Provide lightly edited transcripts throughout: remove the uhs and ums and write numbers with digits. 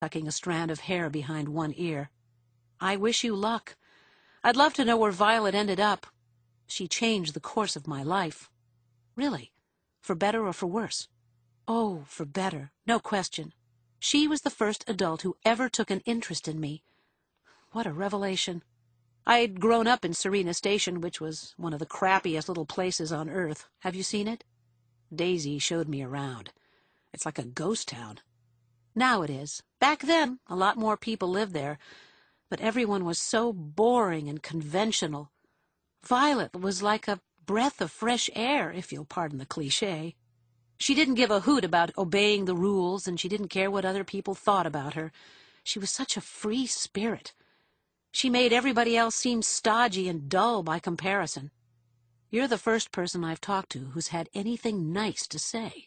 tucking a strand of hair behind one ear. "I wish you luck. I'd love to know where Violet ended up. She changed the course of my life. Really, for better or for worse?" "Oh, for better, no question. She was the first adult who ever took an interest in me. What a revelation. I'd grown up in Serena Station, which was one of the crappiest little places on Earth. Have you seen it? Daisy showed me around. It's like a ghost town. Now it is. Back then, a lot more people lived there, but everyone was so boring and conventional. Violet was like a breath of fresh air, if you'll pardon the cliché. She didn't give a hoot about obeying the rules, and she didn't care what other people thought about her. She was such a free spirit. She made everybody else seem stodgy and dull by comparison. You're the first person I've talked to who's had anything nice to say.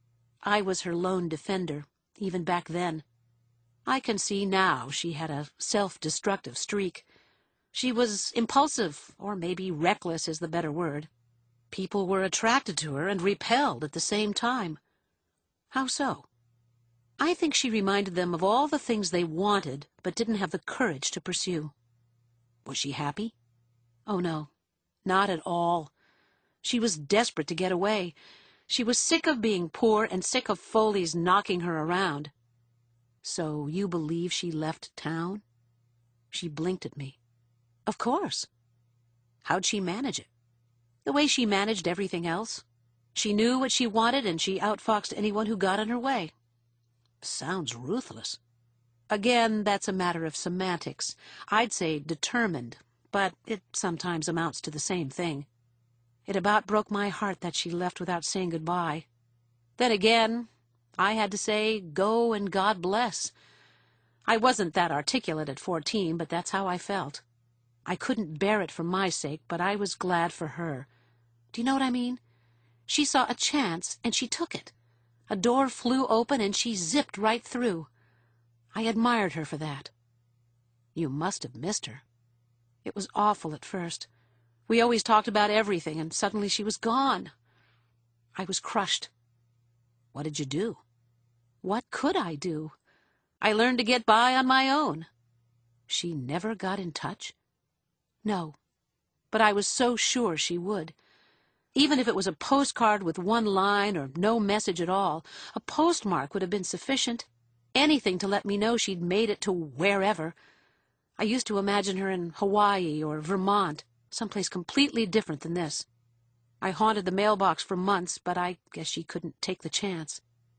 I was her lone defender, even back then. I can see now she had a self-destructive streak. She was impulsive, or maybe reckless is the better word. People were attracted to her and repelled at the same time. How so? I think she reminded them of all the things they wanted but didn't have the courage to pursue. Was she happy? Oh, no, not at all. She was desperate to get away. She was sick of being poor and sick of Foley's knocking her around. So you believe she left town? She blinked at me. Of course. How'd she manage it? The way she managed everything else. She knew what she wanted, and she outfoxed anyone who got in her way. Sounds ruthless. Again, that's a matter of semantics. I'd say determined, but it sometimes amounts to the same thing. It about broke my heart that she left without saying goodbye. Then again, I had to say, go and God bless. I wasn't that articulate at 14, but that's how I felt. I couldn't bear it for my sake, but I was glad for her. Do you know what I mean? She saw a chance, and she took it. A door flew open, and she zipped right through. I admired her for that. You must have missed her. It was awful at first. We always talked about everything, and suddenly she was gone. I was crushed. What did you do? What could I do? I learned to get by on my own. She never got in touch? No, but I was so sure she would. Even if it was a postcard with one line or no message at all, a postmark would have been sufficient. Anything to let me know she'd made it to wherever. I used to imagine her in Hawaii or Vermont, someplace completely different than this. I haunted the mailbox for months, but I guess she couldn't take the chance.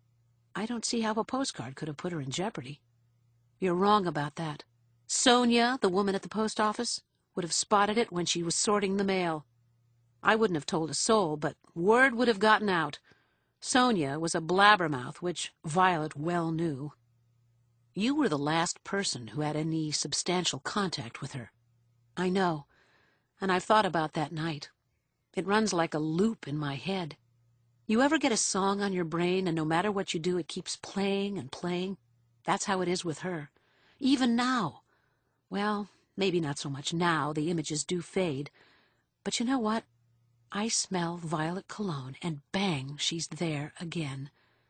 I don't see how a postcard could have put her in jeopardy. You're wrong about that. Sonia, the woman at the post office, would have spotted it when she was sorting the mail. I wouldn't have told a soul, but word would have gotten out. Sonia was a blabbermouth, which Violet well knew. You were the last person who had any substantial contact with her. I know, and I've thought about that night. It runs like a loop in my head. You ever get a song on your brain, and no matter what you do, it keeps playing and playing? That's how it is with her. Even now. Well, maybe not so much now. The images do fade. But you know what? I smell violet cologne, and bang, she's there again.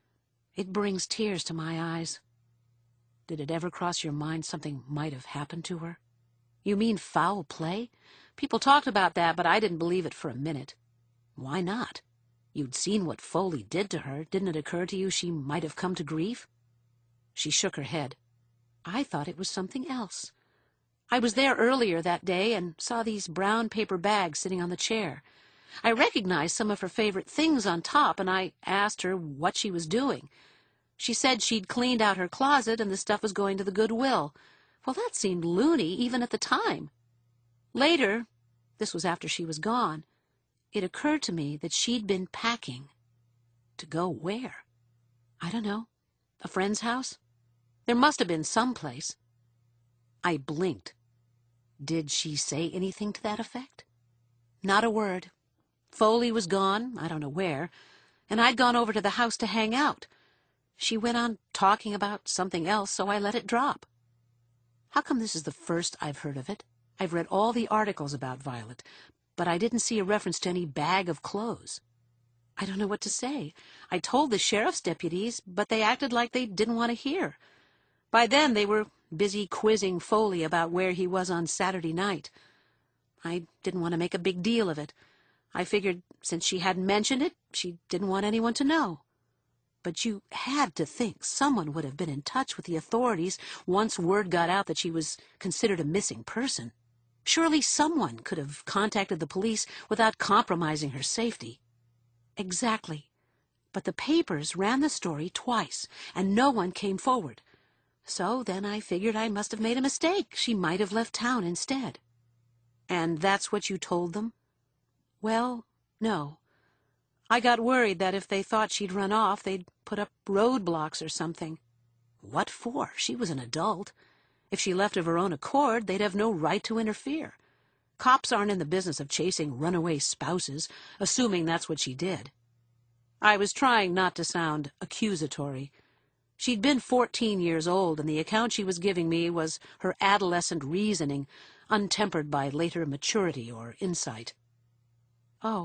It brings tears to my eyes. Did it ever cross your mind something might have happened to her? You mean foul play? People talked about that, but I didn't believe it for a minute. Why not? You'd seen what Foley did to her. Didn't it occur to you she might have come to grief? She shook her head. I thought it was something else. I was there earlier that day and saw these brown paper bags sitting on the chair. I recognized some of her favorite things on top, and I asked her what she was doing. She said she'd cleaned out her closet and the stuff was going to the Goodwill. Well, that seemed loony even at the time. Later, this was after she was gone, it occurred to me that she'd been packing. To go where? I don't know. A friend's house? There must have been some place. I blinked. Did she say anything to that effect? Not a word. Foley was gone, I don't know where, and I'd gone over to the house to hang out. She went on talking about something else, so I let it drop. How come this is the first I've heard of it? I've read all the articles about Violet, but I didn't see a reference to any bag of clothes. I don't know what to say. I told the sheriff's deputies, but they acted like they didn't want to hear. By then, they were busy quizzing Foley about where he was on Saturday night. I didn't want to make a big deal of it. I figured since she hadn't mentioned it, she didn't want anyone to know. But you had to think someone would have been in touch with the authorities once word got out that she was considered a missing person. Surely someone could have contacted the police without compromising her safety. Exactly. But the papers ran the story twice, and no one came forward. So then I figured I must have made a mistake. She might have left town instead. And that's what you told them? Well, no. I got worried that if they thought she'd run off, they'd put up roadblocks or something. What for? She was an adult. If she left of her own accord, they'd have no right to interfere. Cops aren't in the business of chasing runaway spouses, assuming that's what she did. I was trying not to sound accusatory. She'd been 14 years old, and the account she was giving me was her adolescent reasoning, untempered by later maturity or insight. Oh,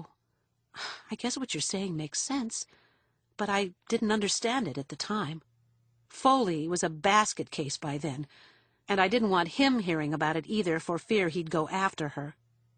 I guess what you're saying makes sense, but I didn't understand it at the time. Foley was a basket case by then, and I didn't want him hearing about it either for fear he'd go after her.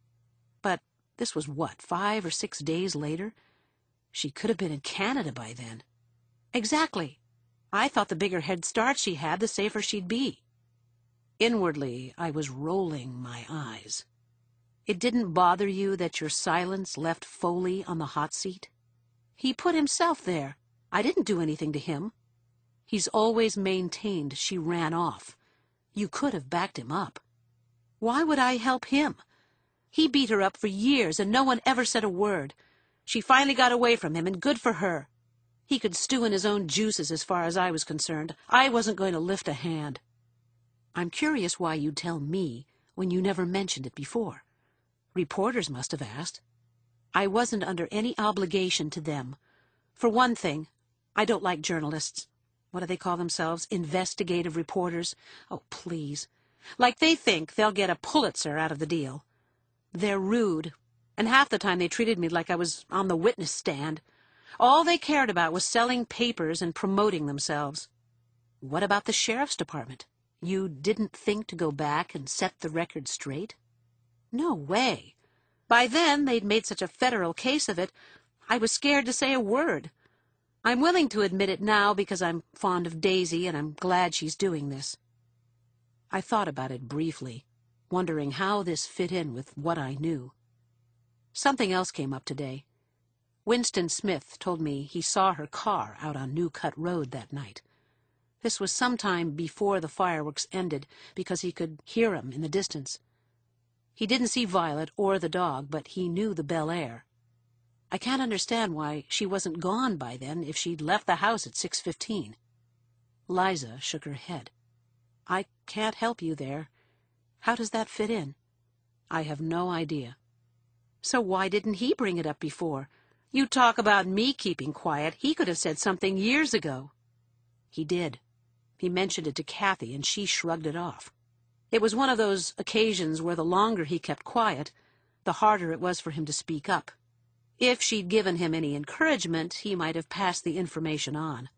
But this was what, 5 or 6 days later? She could have been in Canada by then. Exactly. I thought the bigger head start she had, the safer she'd be. Inwardly, I was rolling my eyes. It didn't bother you that your silence left Foley on the hot seat? He put himself there. I didn't do anything to him. He's always maintained she ran off. You could have backed him up. Why would I help him? He beat her up for years, and no one ever said a word. She finally got away from him, and good for her. He could stew in his own juices as far as I was concerned. I wasn't going to lift a hand. I'm curious why you tell me when you never mentioned it before. Reporters must have asked. I wasn't under any obligation to them. For one thing, I don't like journalists. What do they call themselves? Investigative reporters? Oh, please. Like they think they'll get a Pulitzer out of the deal. They're rude, and half the time they treated me like I was on the witness stand. All they cared about was selling papers and promoting themselves. What about the sheriff's department? You didn't think to go back and set the record straight? No way. By then, they'd made such a federal case of it, I was scared to say a word. I'm willing to admit it now because I'm fond of Daisy and I'm glad she's doing this. I thought about it briefly, wondering how this fit in with what I knew. Something else came up today. Winston Smith told me he saw her car out on New Cut Road that night. This was sometime before the fireworks ended because he could hear 'em in the distance. He didn't see Violet or the dog, but he knew the Bel Air. I can't understand why she wasn't gone by then if she'd left the house at 6:15. Liza shook her head. I can't help you there. How does that fit in? I have no idea. So why didn't he bring it up before? You talk about me keeping quiet. He could have said something years ago. He did. He mentioned it to Kathy, and she shrugged it off. It was one of those occasions where the longer he kept quiet, the harder it was for him to speak up. If she'd given him any encouragement, he might have passed the information on.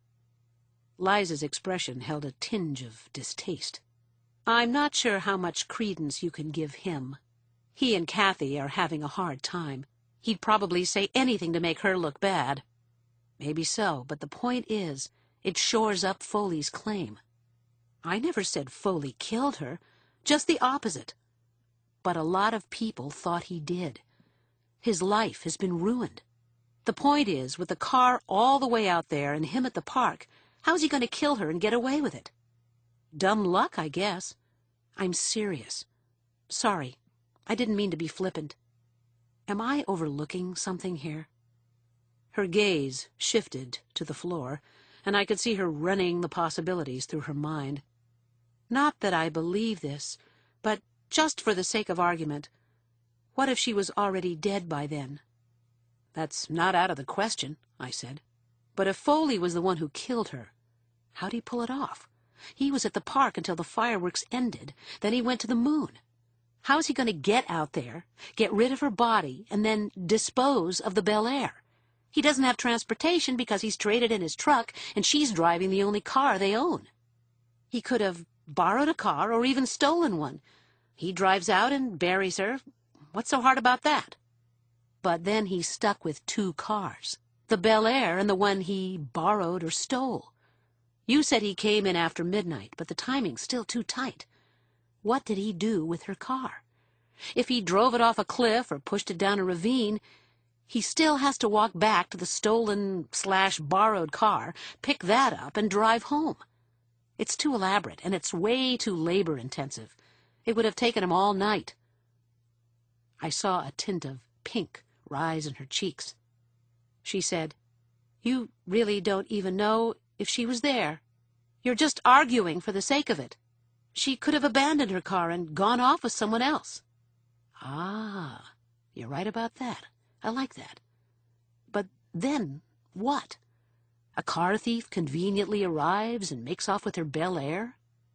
Liza's expression held a tinge of distaste. I'm not sure how much credence you can give him. He and Kathy are having a hard time. He'd probably say anything to make her look bad. Maybe so, but the point is, it shores up Foley's claim. I never said Foley killed her, just the opposite. But a lot of people thought he did. His life has been ruined. The point is, with the car all the way out there and him at the park, how's he going to kill her and get away with it? Dumb luck, I guess. I'm serious. Sorry, I didn't mean to be flippant. Am I overlooking something here? Her gaze shifted to the floor, and I could see her running the possibilities through her mind. Not that I believe this, but just for the sake of argument, what if she was already dead by then? That's not out of the question, I said. But if Foley was the one who killed her, how'd he pull it off? He was at the park until the fireworks ended, then he went to the moon. How's he going to get out there, get rid of her body, and then dispose of the Bel Air? He doesn't have transportation because he's traded in his truck, and she's driving the only car they own. He could have borrowed a car or even stolen one. He drives out and buries her. What's so hard about that? But then he's stuck with two cars, the Bel Air and the one he borrowed or stole. You said he came in after midnight, but the timing's still too tight. What did he do with her car? If he drove it off a cliff or pushed it down a ravine, he still has to walk back to the stolen/borrowed car, pick that up, and drive home. It's too elaborate, and it's way too labor-intensive. It would have taken him all night. I saw a tint of pink rise in her cheeks. She said, "You really don't even know if she was there. You're just arguing for the sake of it. She could have abandoned her car and gone off with someone else." Ah, you're right about that. I like that. But then what? A car thief conveniently arrives and makes off with her Bel Air?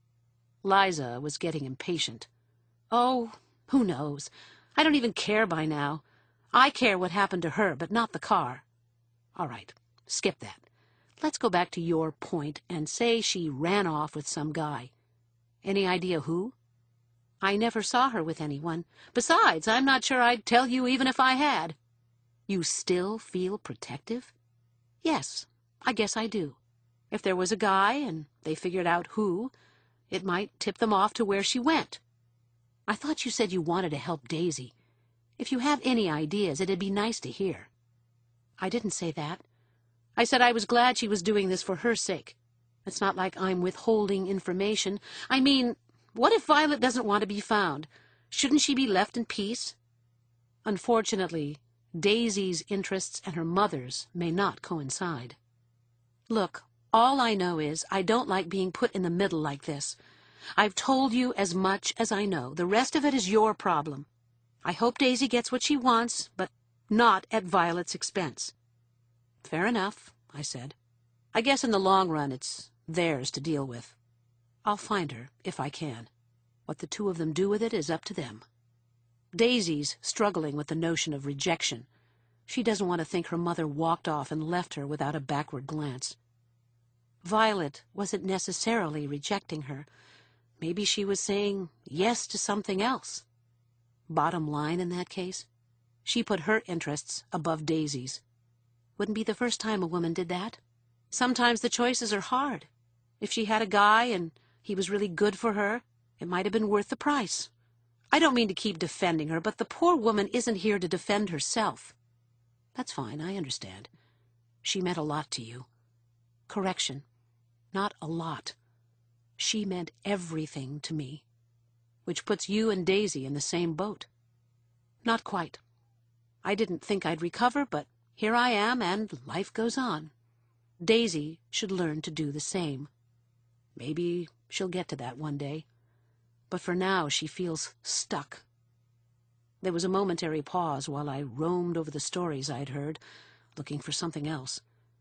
Liza was getting impatient. "Oh, who knows? I don't even care by now. I care what happened to her, but not the car." "All right, skip that. Let's go back to your point and say she ran off with some guy. Any idea who?" "I never saw her with anyone. Besides, I'm not sure I'd tell you even if I had." "You still feel protective?" "Yes, I guess I do. If there was a guy and they figured out who, it might tip them off to where she went. I thought you said you wanted to help Daisy. If you have any ideas, it'd be nice to hear." "I didn't say that. I said I was glad she was doing this for her sake. It's not like I'm withholding information. I mean, what if Violet doesn't want to be found? Shouldn't she be left in peace?" Unfortunately, Daisy's interests and her mother's may not coincide. "Look, all I know is I don't like being put in the middle like this. I've told you as much as I know. The rest of it is your problem. I hope Daisy gets what she wants, but not at Violet's expense." "Fair enough," I said. "I guess in the long run it's theirs to deal with. I'll find her, if I can. What the two of them do with it is up to them. Daisy's struggling with the notion of rejection. She doesn't want to think her mother walked off and left her without a backward glance. Violet wasn't necessarily rejecting her. Maybe she was saying yes to something else. Bottom line in that case, she put her interests above Daisy's. Wouldn't be the first time a woman did that. Sometimes the choices are hard. If she had a guy and he was really good for her, it might have been worth the price. I don't mean to keep defending her, but the poor woman isn't here to defend herself." "That's fine, I understand. She meant a lot to you." Correction, not a lot. She meant everything to me, which puts you and Daisy in the same boat. "Not quite. I didn't think I'd recover, but here I am, and life goes on. Daisy should learn to do the same. Maybe she'll get to that one day. But for now, she feels stuck." There was a momentary pause while I roamed over the stories I'd heard, looking for something else.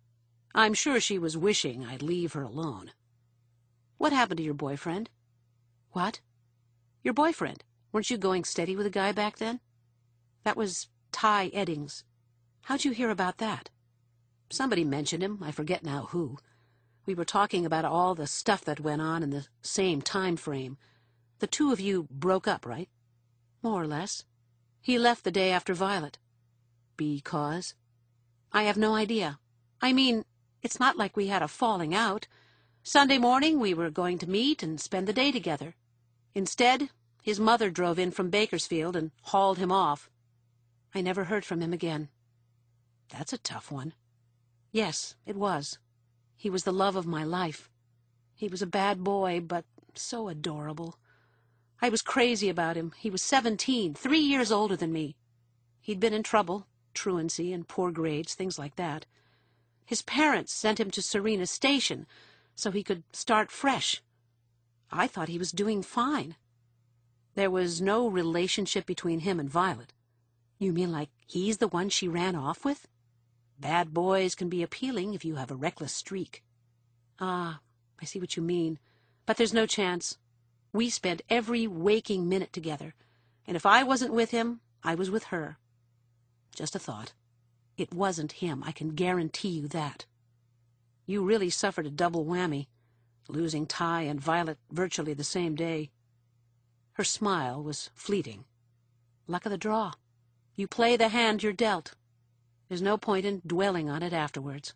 I'm sure she was wishing I'd leave her alone. "What happened to your boyfriend?" "What?" "Your boyfriend. Weren't you going steady with a guy back then?" "That was Ty Eddings." "How'd you hear about that?" "Somebody mentioned him. I forget now who. We were talking about all the stuff that went on in the same time frame. The two of you broke up, right?" "More or less. He left the day after Violet." "Because?" "I have no idea. I mean, it's not like we had a falling out. Sunday morning we were going to meet and spend the day together. Instead, his mother drove in from Bakersfield and hauled him off. I never heard from him again." "That's a tough one." "Yes, it was. He was the love of my life. He was a bad boy, but so adorable. I was crazy about him. He was 17, 3 years older than me. He'd been in trouble, truancy and poor grades, things like that. His parents sent him to Serena Station so he could start fresh. I thought he was doing fine. There was no relationship between him and Violet." "You mean like he's the one she ran off with?" "Bad boys can be appealing if you have a reckless streak." "Ah, I see what you mean. But there's no chance. We spent every waking minute together, and if I wasn't with him, I was with her. Just a thought. It wasn't him, I can guarantee you that." "You really suffered a double whammy. losing Ty and Violet virtually the same day. Her smile was fleeting. Luck of the draw. You play the hand you're dealt. There's no point in dwelling on it afterwards.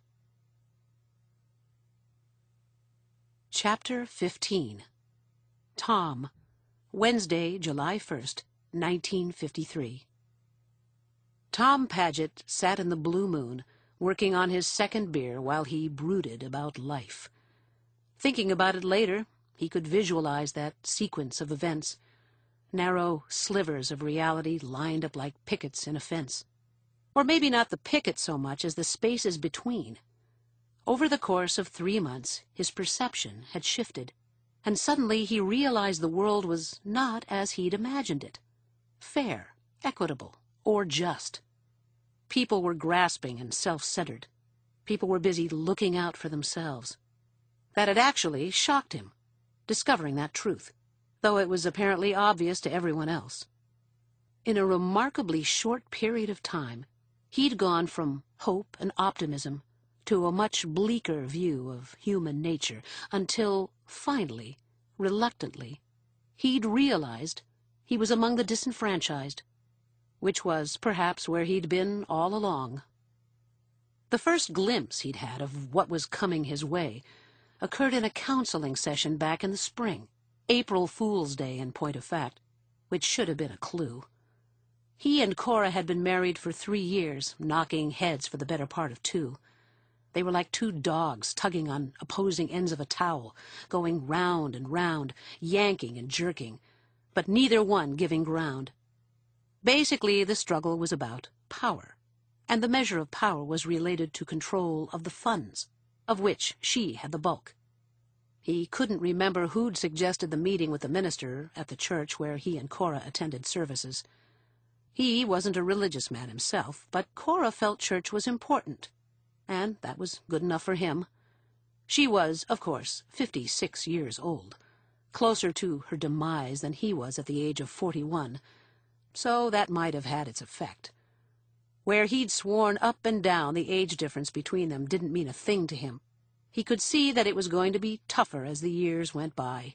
Chapter 15. Tom, Wednesday, July 1st, 1953. Tom Paget sat in the blue moon, working on his second beer while he brooded about life. Thinking about it later, he could visualize that sequence of events, narrow slivers of reality lined up like pickets in a fence. Or maybe not the picket so much as the spaces between. Over the course of 3 months, his perception had shifted, and suddenly he realized the world was not as he'd imagined it. Fair, equitable, or just. People were grasping and self-centered. People were busy looking out for themselves. That had actually shocked him, discovering that truth, though it was apparently obvious to everyone else. In a remarkably short period of time, he'd gone from hope and optimism to a much bleaker view of human nature, until, finally, reluctantly, he'd realized he was among the disenfranchised, which was perhaps where he'd been all along. The first glimpse he'd had of what was coming his way occurred in a counseling session back in the spring, April Fool's Day in point of fact, which should have been a clue. He and Cora had been married for 3 years, knocking heads for the better part of 2. They were like 2 dogs tugging on opposing ends of a towel, going round and round, yanking and jerking, but neither one giving ground. Basically, the struggle was about power, and the measure of power was related to control of the funds, of which she had the bulk. He couldn't remember who'd suggested the meeting with the minister at the church where he and Cora attended services. He wasn't a religious man himself, but Cora felt church was important, and that was good enough for him. She was, of course, 56 years old, closer to her demise than he was at the age of 41, so that might have had its effect. Where he'd sworn up and down the age difference between them didn't mean a thing to him, he could see that it was going to be tougher as the years went by.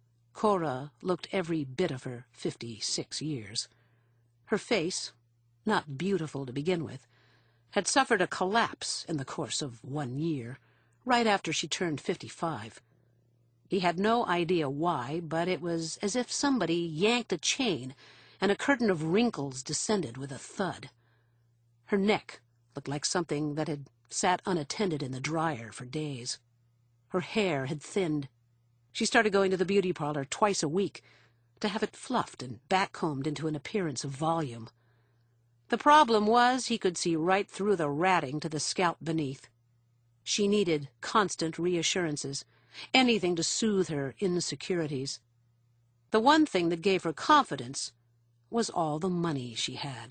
Cora looked every bit of her 56 years. Her face, not beautiful to begin with, had suffered a collapse in the course of 1 year, right after she turned 55. He had no idea why, but it was as if somebody yanked a chain and a curtain of wrinkles descended with a thud. Her neck looked like something that had sat unattended in the dryer for days. Her hair had thinned. She started going to the beauty parlor twice a week to have it fluffed and back-combed into an appearance of volume. The problem was he could see right through the ratting to the scalp beneath. She needed constant reassurances, anything to soothe her insecurities. The one thing that gave her confidence was all the money she had.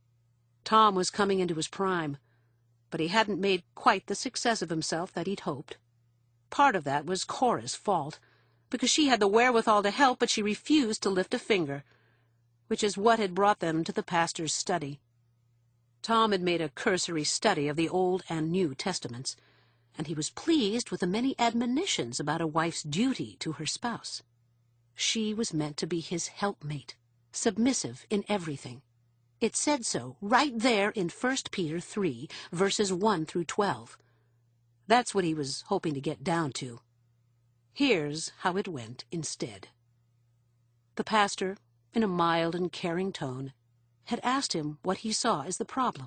Tom was coming into his prime, but he hadn't made quite the success of himself that he'd hoped. Part of that was Cora's fault, because she had the wherewithal to help, but she refused to lift a finger, which is what had brought them to the pastor's study. Tom had made a cursory study of the Old and New Testaments, and he was pleased with the many admonitions about a wife's duty to her spouse. She was meant to be his helpmate, submissive in everything. It said so right there in 1 Peter 3, verses 1 through 12. That's what he was hoping to get down to. Here's how it went instead. The pastor, in a mild and caring tone, had asked him what he saw as the problem.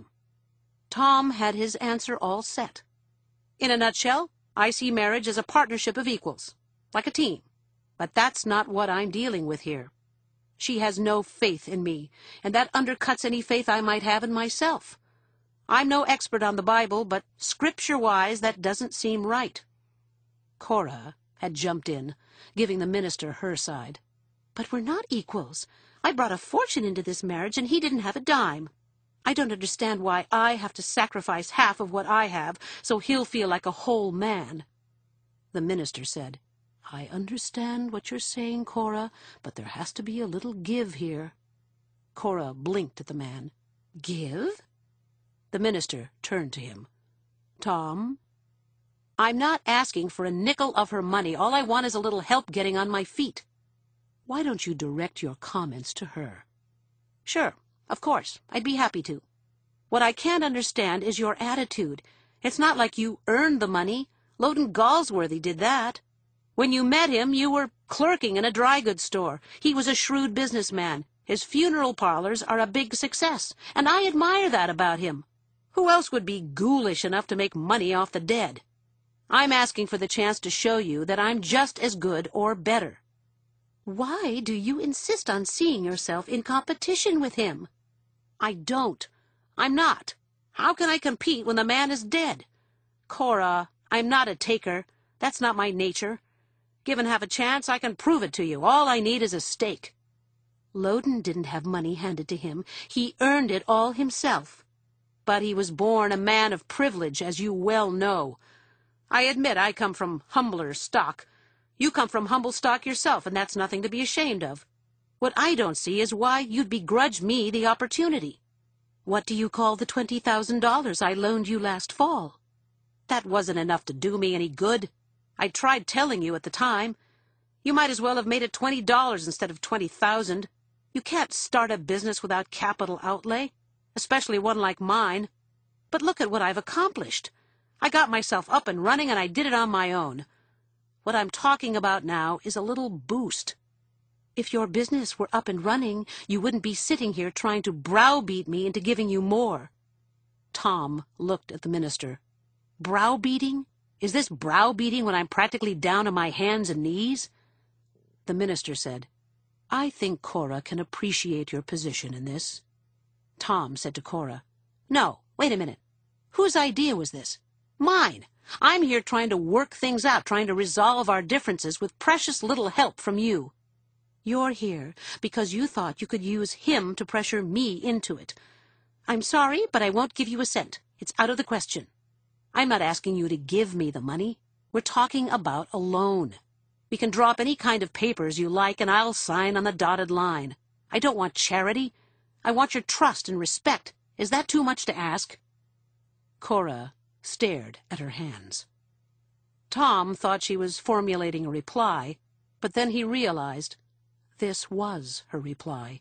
Tom had his answer all set. In a nutshell, I see marriage as a partnership of equals, like a team. But that's not what I'm dealing with here. She has no faith in me, and that undercuts any faith I might have in myself. I'm no expert on the Bible, but scripture-wise that doesn't seem right. Cora had jumped in, giving the minister her side. But we're not equals. I brought a fortune into this marriage, and he didn't have a dime. I don't understand why I have to sacrifice half of what I have, so he'll feel like a whole man. The minister said, I understand what you're saying, Cora, but there has to be a little give here. Cora blinked at the man. Give? The minister turned to him. Tom, I'm not asking for a nickel of her money. All I want is a little help getting on my feet. Why don't you direct your comments to her? Sure, of course, I'd be happy to. What I can't understand is your attitude. It's not like you earned the money. Loden Galsworthy did that. When you met him, you were clerking in a dry goods store. He was a shrewd businessman. His funeral parlors are a big success, and I admire that about him. Who else would be ghoulish enough to make money off the dead? I'm asking for the chance to show you that I'm just as good or better. Why do you insist on seeing yourself in competition with him? I don't. I'm not. How can I compete when the man is dead? Cora, I'm not a taker. That's not my nature. Given half a chance, I can prove it to you. All I need is a stake. Loden didn't have money handed to him. He earned it all himself. But he was born a man of privilege, as you well know. I admit I come from humbler stock. You come from humble stock yourself, and that's nothing to be ashamed of. What I don't see is why you'd begrudge me the opportunity. What do you call the $20,000 I loaned you last fall? That wasn't enough to do me any good. I tried telling you at the time. You might as well have made it $20 instead of $20,000. You can't start a business without capital outlay, especially one like mine. But look at what I've accomplished. I got myself up and running, and I did it on my own. What I'm talking about now is a little boost. If your business were up and running, you wouldn't be sitting here trying to browbeat me into giving you more. Tom looked at the minister. Browbeating? Is this browbeating when I'm practically down on my hands and knees? The minister said, I think Cora can appreciate your position in this. Tom said to Cora, No, wait a minute. Whose idea was this? Mine. I'm here trying to work things out, trying to resolve our differences with precious little help from you. You're here because you thought you could use him to pressure me into it. I'm sorry, but I won't give you a cent. It's out of the question. I'm not asking you to give me the money. We're talking about a loan. We can drop any kind of papers you like, and I'll sign on the dotted line. I don't want charity. I want your trust and respect. Is that too much to ask? Cora stared at her hands. Tom thought she was formulating a reply, but then he realized this was her reply.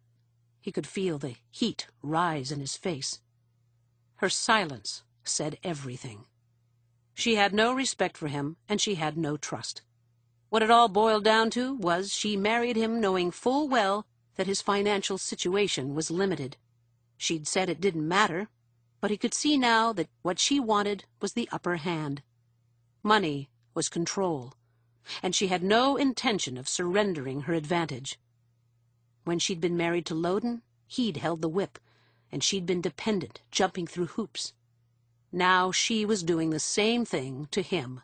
He could feel the heat rise in his face. Her silence said everything. She had no respect for him, and she had no trust. What it all boiled down to was she married him knowing full well that his financial situation was limited. She'd said it didn't matter, but he could see now that what she wanted was the upper hand. Money was control, and she had no intention of surrendering her advantage. When she'd been married to Loden, he'd held the whip, and she'd been dependent, jumping through hoops. Now she was doing the same thing to him.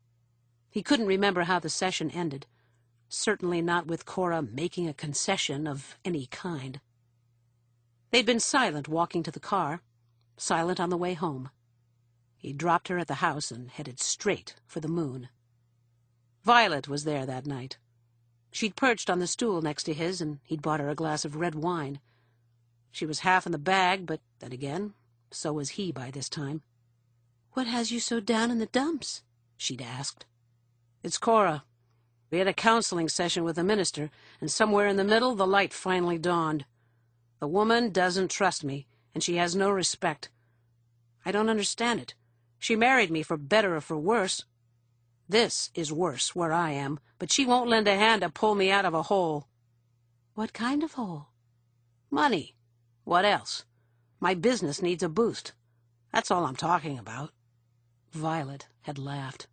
He couldn't remember how the session ended, certainly not with Cora making a concession of any kind. They'd been silent walking to the car, silent on the way home. He dropped her at the house and headed straight for the moon. Violet was there that night. She'd perched on the stool next to his, and he'd bought her a glass of red wine. She was half in the bag, but then again, so was he by this time. "What has you so down in the dumps?" she'd asked. "It's Cora. We had a counseling session with the minister, and somewhere in the middle the light finally dawned. The woman doesn't trust me, and she has no respect. I don't understand it. She married me for better or for worse. This is worse, where I am, but she won't lend a hand to pull me out of a hole." "What kind of hole?" "Money. What else? My business needs a boost. That's all I'm talking about." Violet had laughed.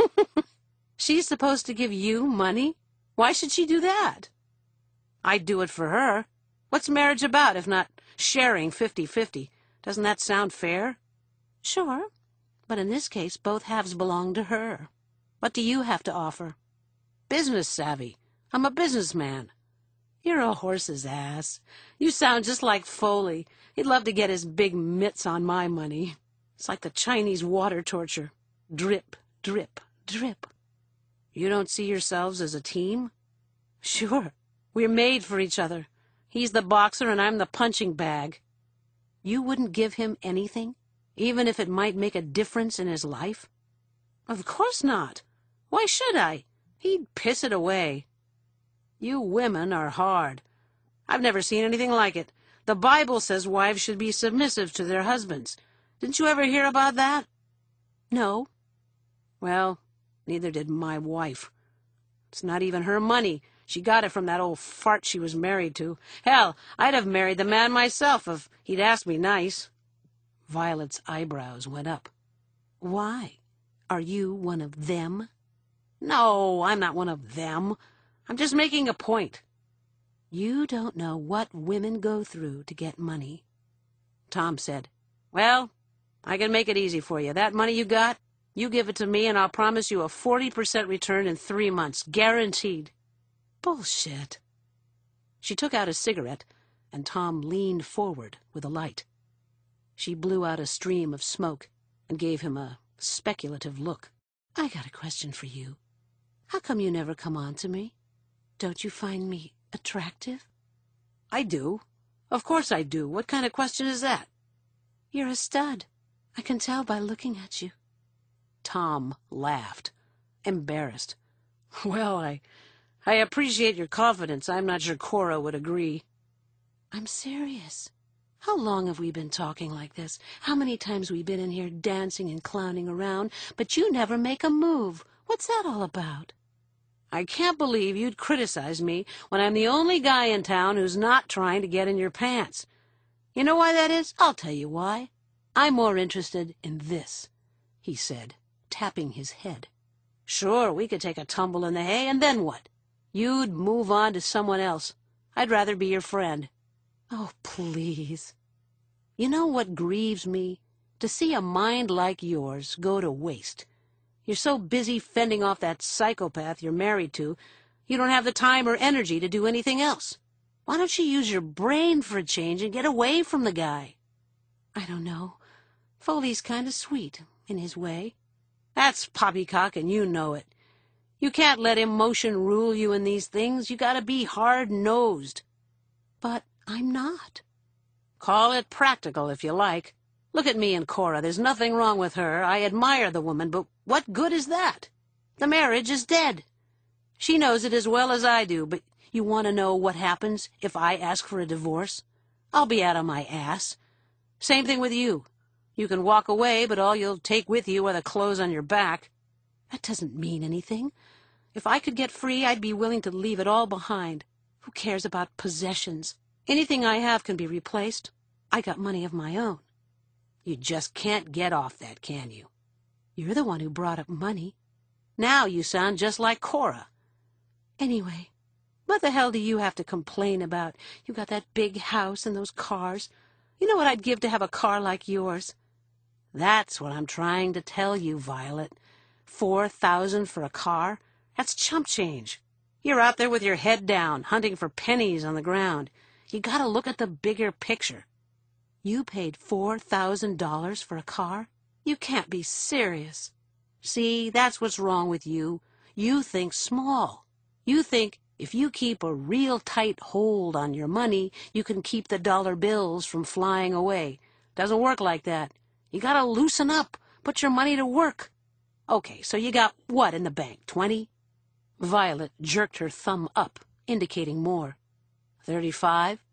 "She's supposed to give you money? Why should she do that?" "I'd do it for her. What's marriage about if not sharing 50-50? Doesn't that sound fair?" "Sure, but in this case both halves belong to her. What do you have to offer?" "Business savvy. I'm a businessman." "You're a horse's ass. You sound just like Foley. He'd love to get his big mitts on my money. It's like the Chinese water torture. Drip, drip, drip." "You don't see yourselves as a team?" "Sure. We're made for each other. He's the boxer and I'm the punching bag." "You wouldn't give him anything, even if it might make a difference in his life?" Of course not. Why should I? He'd piss it away. You women are hard. I've never seen anything like it. The Bible says wives should be submissive to their husbands. Didn't you ever hear about that? No. Well, neither did my wife. It's not even her money. She got it from that old fart she was married to. Hell, I'd have married the man myself if he'd asked me nice. Violet's eyebrows went up. Why? Are you one of them? No, I'm not one of them. I'm just making a point. You don't know what women go through to get money. Tom said, Well, I can make it easy for you. That money you got, you give it to me and I'll promise you a 40% return in 3 months, guaranteed. Bullshit. She took out a cigarette, and Tom leaned forward with a light. She blew out a stream of smoke and gave him a speculative look. I got a question for you. How come you never come on to me? Don't you find me attractive? I do. Of course I do. What kind of question is that? You're a stud. I can tell by looking at you. Tom laughed, embarrassed. Well, I appreciate your confidence. I'm not sure Cora would agree. I'm serious. How long have we been talking like this? How many times we've been in here dancing and clowning around, but you never make a move. What's that all about? I can't believe you'd criticize me when I'm the only guy in town who's not trying to get in your pants. You know why that is? I'll tell you why. I'm more interested in this, he said, tapping his head. Sure, we could take a tumble in the hay, and then what? You'd move on to someone else. I'd rather be your friend. Oh, please. You know what grieves me? To see a mind like yours go to waste. You're so busy fending off that psychopath you're married to, you don't have the time or energy to do anything else. Why don't you use your brain for a change and get away from the guy? I don't know. Foley's kind of sweet, in his way. That's poppycock, and you know it. You can't let emotion rule you in these things. You gotta be hard-nosed. But I'm not. Call it practical if you like. Look at me and Cora. There's nothing wrong with her. I admire the woman, but what good is that? The marriage is dead. She knows it as well as I do, but you want to know what happens if I ask for a divorce? I'll be out of my ass. Same thing with you. You can walk away, but all you'll take with you are the clothes on your back. That doesn't mean anything. If I could get free, I'd be willing to leave it all behind. Who cares about possessions? Anything I have can be replaced. I got money of my own. You just can't get off that, can you? You're the one who brought up money. Now you sound just like Cora. Anyway, what the hell do you have to complain about? You got that big house and those cars. You know what I'd give to have a car like yours? That's what I'm trying to tell you, Violet. 4,000 for a car? That's chump change. You're out there with your head down, hunting for pennies on the ground. You gotta look at the bigger picture. You paid $4,000 for a car? You can't be serious. See, that's what's wrong with you. You think small. You think if you keep a real tight hold on your money, you can keep the dollar bills from flying away. Doesn't work like that. You gotta loosen up. Put your money to work. Okay, so you got what in the bank, 20? Violet jerked her thumb up, indicating more. 35?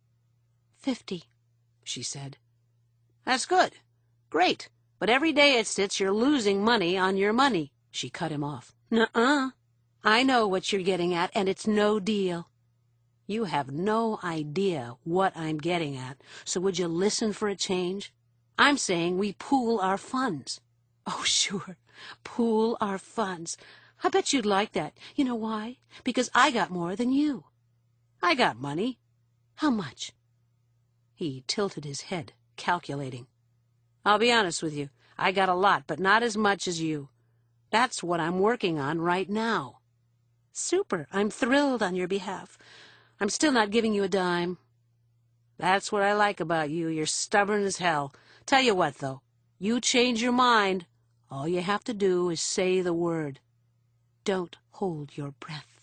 50, she said. That's good. Great. But every day it sits, you're losing money on your money. She cut him off. Nuh-uh. I know what you're getting at, and it's no deal. You have no idea what I'm getting at, so would you listen for a change? I'm saying we pool our funds. Oh, sure. Pool our funds. I bet you'd like that. You know why? Because I got more than you. I got money. How much? He tilted his head, calculating. I'll be honest with you. I got a lot, but not as much as you. That's what I'm working on right now. Super. I'm thrilled on your behalf. I'm still not giving you a dime. That's what I like about you. You're stubborn as hell. Tell you what, though. You change your mind. All you have to do is say the word. Don't hold your breath.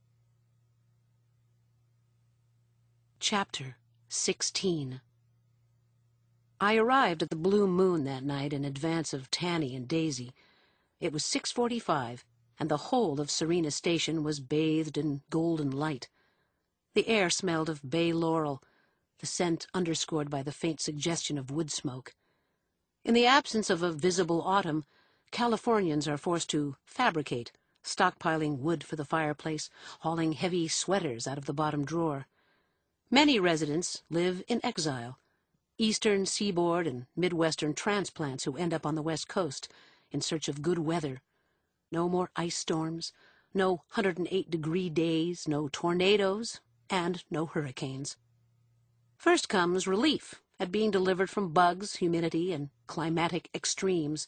Chapter 16. I arrived at the Blue Moon that night in advance of Tanny and Daisy. It was 6:45, and the whole of Serena Station was bathed in golden light. The air smelled of bay laurel, the scent underscored by the faint suggestion of wood smoke. In the absence of a visible autumn, Californians are forced to fabricate, stockpiling wood for the fireplace, hauling heavy sweaters out of the bottom drawer. Many residents live in exile, eastern seaboard and Midwestern transplants who end up on the West Coast in search of good weather. No more ice storms, no 108-degree days, no tornadoes, and no hurricanes. First comes relief at being delivered from bugs, humidity, and climatic extremes.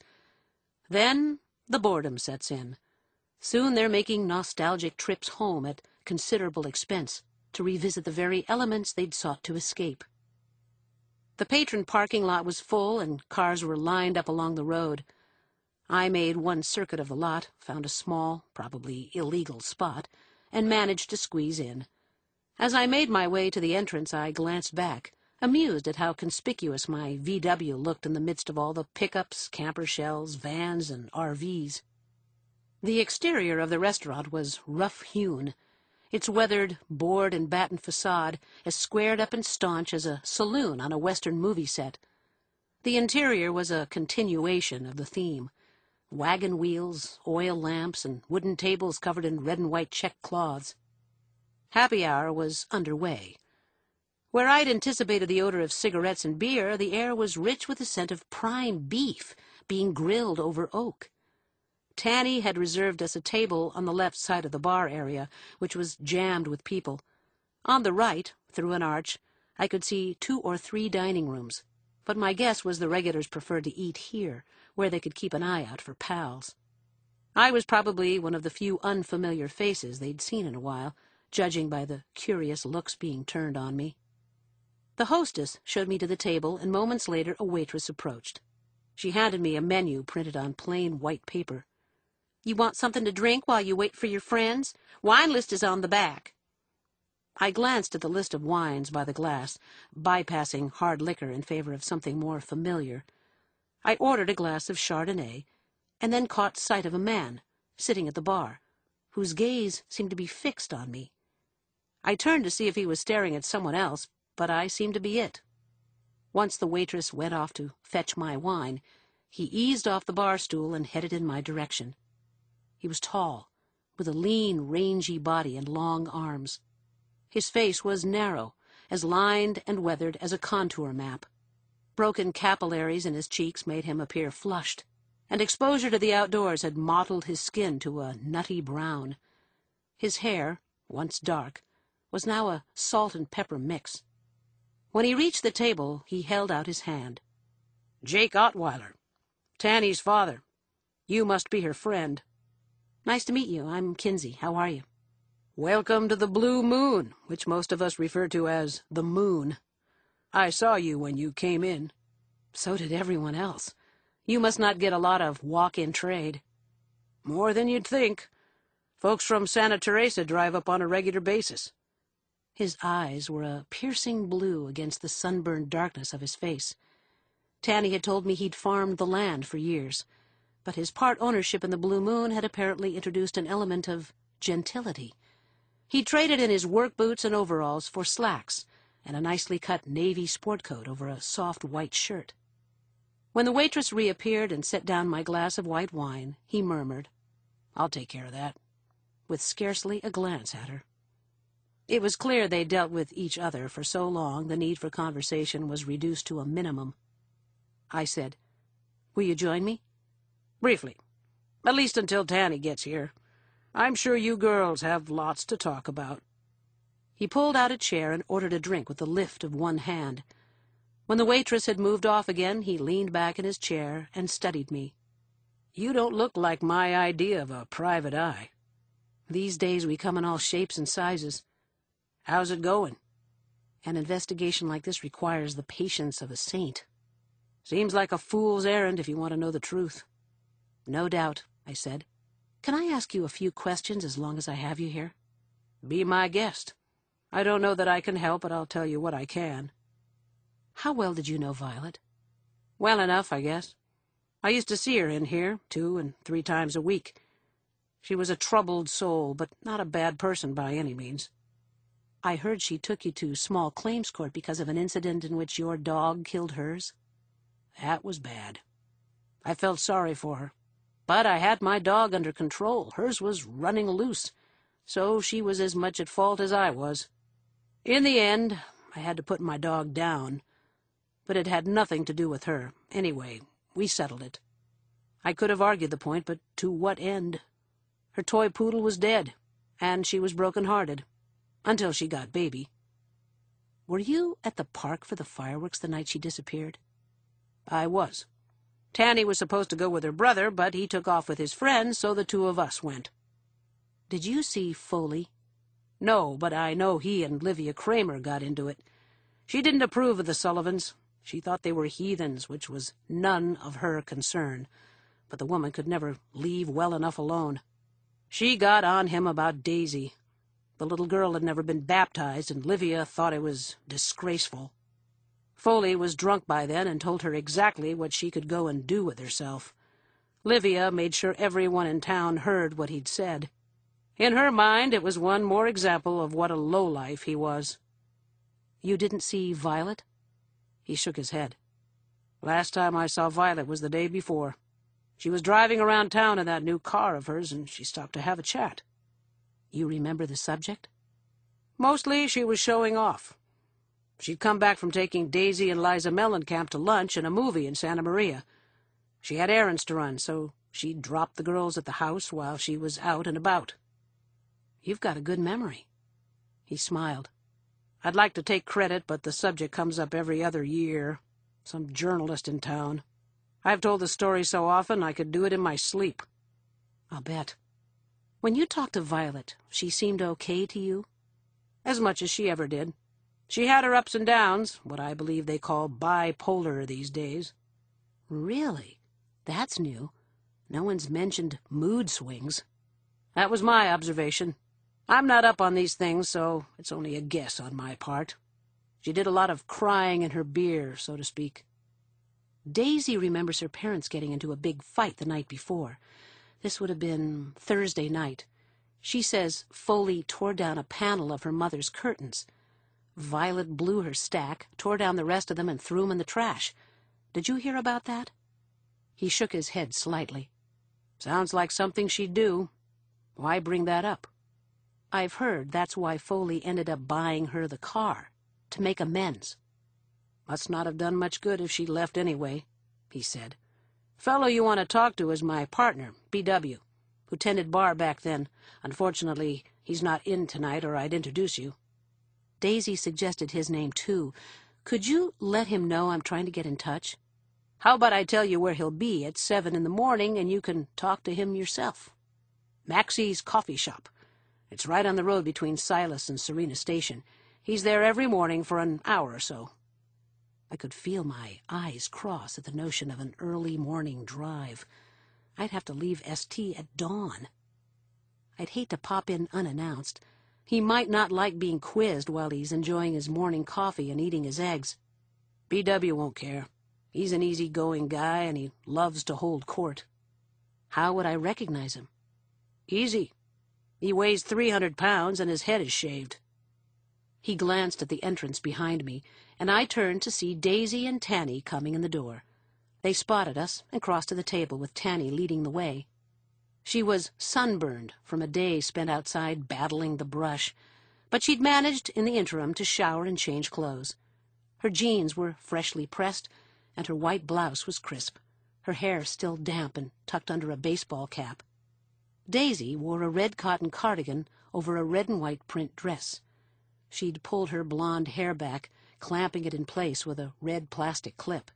Then the boredom sets in. Soon they're making nostalgic trips home at considerable expense to revisit the very elements they'd sought to escape. The Patron parking lot was full and cars were lined up along the road. I made one circuit of the lot, found a small, probably illegal spot, and managed to squeeze in. As I made my way to the entrance, I glanced back, amused at how conspicuous my VW looked in the midst of all the pickups, camper shells, vans, and RVs. The exterior of the restaurant was rough-hewn, its weathered, board and batten facade as squared up and staunch as a saloon on a Western movie set. The interior was a continuation of the theme. Wagon wheels, oil lamps, and wooden tables covered in red and white check cloths. Happy hour was underway. Where I'd anticipated the odor of cigarettes and beer, the air was rich with the scent of prime beef being grilled over oak. Tanny had reserved us a table on the left side of the bar area, which was jammed with people. On the right, through an arch, I could see 2 or 3 dining rooms, but my guess was the regulars preferred to eat here, where they could keep an eye out for pals. I was probably one of the few unfamiliar faces they'd seen in a while, judging by the curious looks being turned on me. The hostess showed me to the table, and moments later a waitress approached. She handed me a menu printed on plain white paper. "You want something to drink while you wait for your friends? Wine list is on the back." I glanced at the list of wines by the glass, bypassing hard liquor in favor of something more familiar. I ordered a glass of Chardonnay, and then caught sight of a man, sitting at the bar, whose gaze seemed to be fixed on me. I turned to see if he was staring at someone else, but I seemed to be it. Once the waitress went off to fetch my wine, he eased off the bar stool and headed in my direction. He was tall, with a lean, rangy body and long arms. His face was narrow, as lined and weathered as a contour map. Broken capillaries in his cheeks made him appear flushed, and exposure to the outdoors had mottled his skin to a nutty brown. His hair, once dark, was now a salt and pepper mix. When he reached the table, he held out his hand. "Jake Ottweiler, Tanny's father. You must be her friend." "Nice to meet you. I'm Kinsey. How are you?" "Welcome to the Blue Moon, which most of us refer to as the Moon. I saw you when you came in." "So did everyone else. You must not get a lot of walk-in trade." "More than you'd think. Folks from Santa Teresa drive up on a regular basis." His eyes were a piercing blue against the sunburned darkness of his face. Tanny had told me he'd farmed the land for years, but his part ownership in the Blue Moon had apparently introduced an element of gentility. He traded in his work boots and overalls for slacks and a nicely cut navy sport coat over a soft white shirt. When the waitress reappeared and set down my glass of white wine, he murmured, "I'll take care of that," with scarcely a glance at her. It was clear they dealt with each other for so long the need for conversation was reduced to a minimum. I said, "Will you join me?" "Briefly. At least until Tanny gets here. I'm sure you girls have lots to talk about." He pulled out a chair and ordered a drink with a lift of one hand. When the waitress had moved off again, he leaned back in his chair and studied me. "You don't look like my idea of a private eye." "These days we come in all shapes and sizes." "How's it going?" "An investigation like this requires the patience of a saint." "Seems like a fool's errand if you want to know the truth." "No doubt," I said. "Can I ask you a few questions as long as I have you here?" "Be my guest. I don't know that I can help, but I'll tell you what I can." "How well did you know Violet?" "Well enough, I guess. I used to see her in here 2 and 3 times a week. She was a troubled soul, but not a bad person by any means. I heard she took you to small claims court because of an incident in which your dog killed hers. That was bad. I felt sorry for her, but I had my dog under control. Hers was running loose, so she was as much at fault as I was. In the end, I had to put my dog down, but it had nothing to do with her. Anyway, we settled it. I could have argued the point, but to what end? Her toy poodle was dead, and she was broken-hearted, until she got Baby. Were you at the park for the fireworks the night she disappeared? I was. Tanny was supposed to go with her brother, but he took off with his friends, so the 2 of us went. Did you see Foley? No, but I know he and Livia Kramer got into it. She didn't approve of the Sullivans. She thought they were heathens, which was none of her concern. But the woman could never leave well enough alone. She got on him about Daisy. The little girl had never been baptized, and Livia thought it was disgraceful. Foley was drunk by then and told her exactly what she could go and do with herself. Livia made sure everyone in town heard what he'd said. In her mind, it was one more example of what a lowlife he was. You didn't see Violet? He shook his head. Last time I saw Violet was the day before. She was driving around town in that new car of hers, and she stopped to have a chat. You remember the subject? Mostly she was showing off. She'd come back from taking Daisy and Liza Mellencamp to lunch and a movie in Santa Maria. She had errands to run, so she dropped the girls at the house while she was out and about. You've got a good memory. He smiled. I'd like to take credit, but the subject comes up every other year. Some journalist in town. I've told the story so often I could do it in my sleep. I'll bet. When you talked to Violet, she seemed okay to you? As much as she ever did. She had her ups and downs, what I believe they call bipolar these days. Really? That's new. No one's mentioned mood swings. That was my observation. I'm not up on these things, so it's only a guess on my part. She did a lot of crying in her beer, so to speak. Daisy remembers her parents getting into a big fight the night before. This would have been Thursday night. She says Foley tore down a panel of her mother's curtains. Violet blew her stack, tore down the rest of them, and threw them in the trash. Did you hear about that? He shook his head slightly. Sounds like something she'd do. Why bring that up? I've heard that's why Foley ended up buying her the car, to make amends. Must not have done much good if she'd left anyway, he said. Fellow you want to talk to is my partner, B.W., who tended bar back then. Unfortunately, he's not in tonight, or I'd introduce you. Daisy suggested his name, too. Could you let him know I'm trying to get in touch? How about I tell you where he'll be at 7 in the morning, and you can talk to him yourself? Maxie's Coffee Shop. It's right on the road between Silas and Serena Station. He's there every morning for an hour or so. I could feel my eyes cross at the notion of an early morning drive. I'd have to leave ST at dawn. I'd hate to pop in unannounced. He might not like being quizzed while he's enjoying his morning coffee and eating his eggs. B.W. won't care. He's an easy-going guy, and he loves to hold court. How would I recognize him? Easy. He weighs 300 pounds, and his head is shaved. He glanced at the entrance behind me, and I turned to see Daisy and Tanny coming in the door. They spotted us and crossed to the table, with Tanny leading the way. She was sunburned from a day spent outside battling the brush, but she'd managed in the interim to shower and change clothes. Her jeans were freshly pressed, and her white blouse was crisp, her hair still damp and tucked under a baseball cap. Daisy wore a red cotton cardigan over a red and white print dress. She'd pulled her blonde hair back, clamping it in place with a red plastic clip.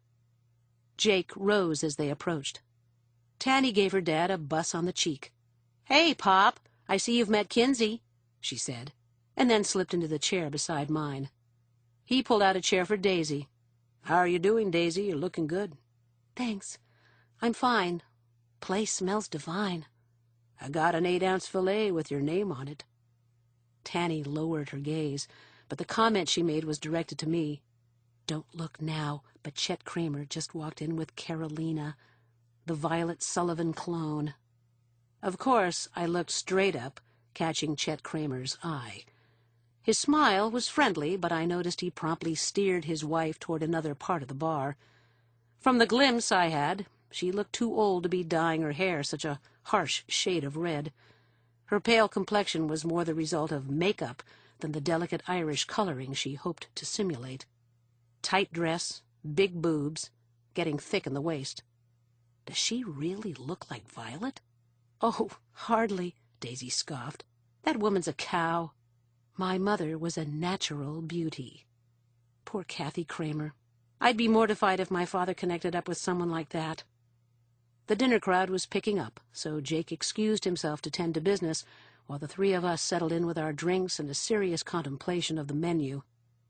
Jake rose as they approached. Tanny gave her dad a buss on the cheek. "Hey, Pop, I see you've met Kinsey," she said, and then slipped into the chair beside mine. He pulled out a chair for Daisy. "How are you doing, Daisy? You're looking good." "Thanks. I'm fine. Place smells divine." "I got an 8-ounce fillet with your name on it." Tanny lowered her gaze, but the comment she made was directed to me. "Don't look now, but Chet Kramer just walked in with Carolina." the Violet Sullivan clone. Of course, I looked straight up, catching Chet Kramer's eye. His smile was friendly, but I noticed he promptly steered his wife toward another part of the bar. From the glimpse I had, she looked too old to be dyeing her hair such a harsh shade of red. Her pale complexion was more the result of makeup than the delicate Irish coloring she hoped to simulate. Tight dress, big boobs, getting thick in the waist. Does she really look like Violet? Oh, hardly, Daisy scoffed. That woman's a cow. My mother was a natural beauty. Poor Kathy Kramer. I'd be mortified if my father connected up with someone like that. The dinner crowd was picking up, so Jake excused himself to tend to business, while the three of us settled in with our drinks and a serious contemplation of the menu.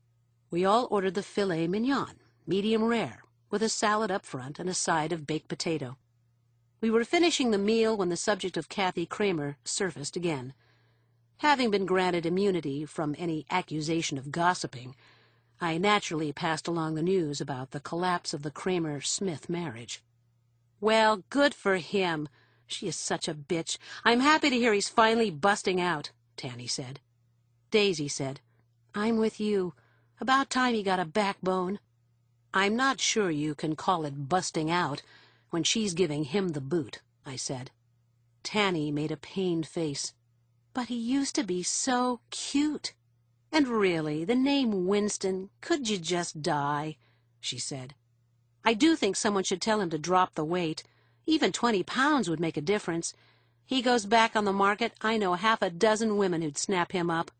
We all ordered the filet mignon, medium rare, with a salad up front and a side of baked potato. We were finishing the meal when the subject of Kathy Kramer surfaced again. Having been granted immunity from any accusation of gossiping, I naturally passed along the news about the collapse of the Kramer-Smith marriage. Well, good for him. She is such a bitch. I'm happy to hear he's finally busting out, Tanny said. Daisy said, I'm with you. About time he got a backbone. I'm not sure you can call it busting out when she's giving him the boot, I said. Tanny made a pained face. But he used to be so cute. And really, the name Winston, could you just die? She said. I do think someone should tell him to drop the weight. Even 20 pounds would make a difference. He goes back on the market, I know half a dozen women who'd snap him up.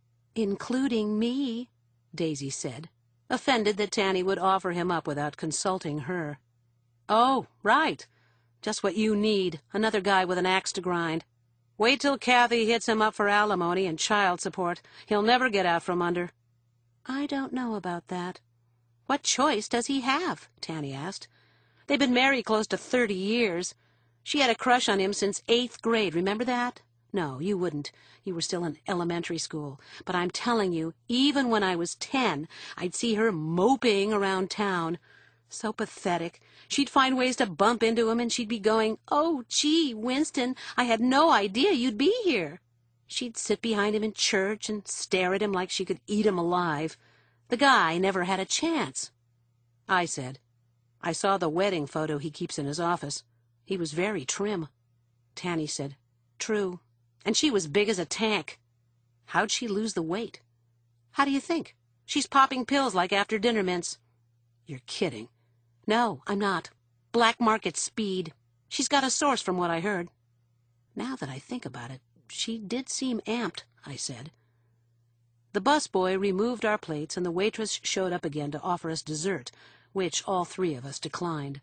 Including me, Daisy said, offended that Tanny would offer him up without consulting her. Oh, right. Just what you need, another guy with an axe to grind. Wait till Kathy hits him up for alimony and child support. He'll never get out from under. I don't know about that. What choice does he have? Tanny asked. They've been married close to 30 years. She had a crush on him since 8th grade, remember that? No, you wouldn't. You were still in elementary school. But I'm telling you, even when I was 10, I'd see her moping around town. So pathetic. She'd find ways to bump into him and she'd be going, oh, gee, Winston, I had no idea you'd be here. She'd sit behind him in church and stare at him like she could eat him alive. The guy never had a chance. I said, I saw the wedding photo he keeps in his office. He was very trim. Tanny said, true. And she was big as a tank. How'd she lose the weight? How do you think? She's popping pills like after-dinner mints. You're kidding. No, I'm not. Black market speed. She's got a source from what I heard. Now that I think about it, she did seem amped, I said. The busboy removed our plates and the waitress showed up again to offer us dessert, which all three of us declined.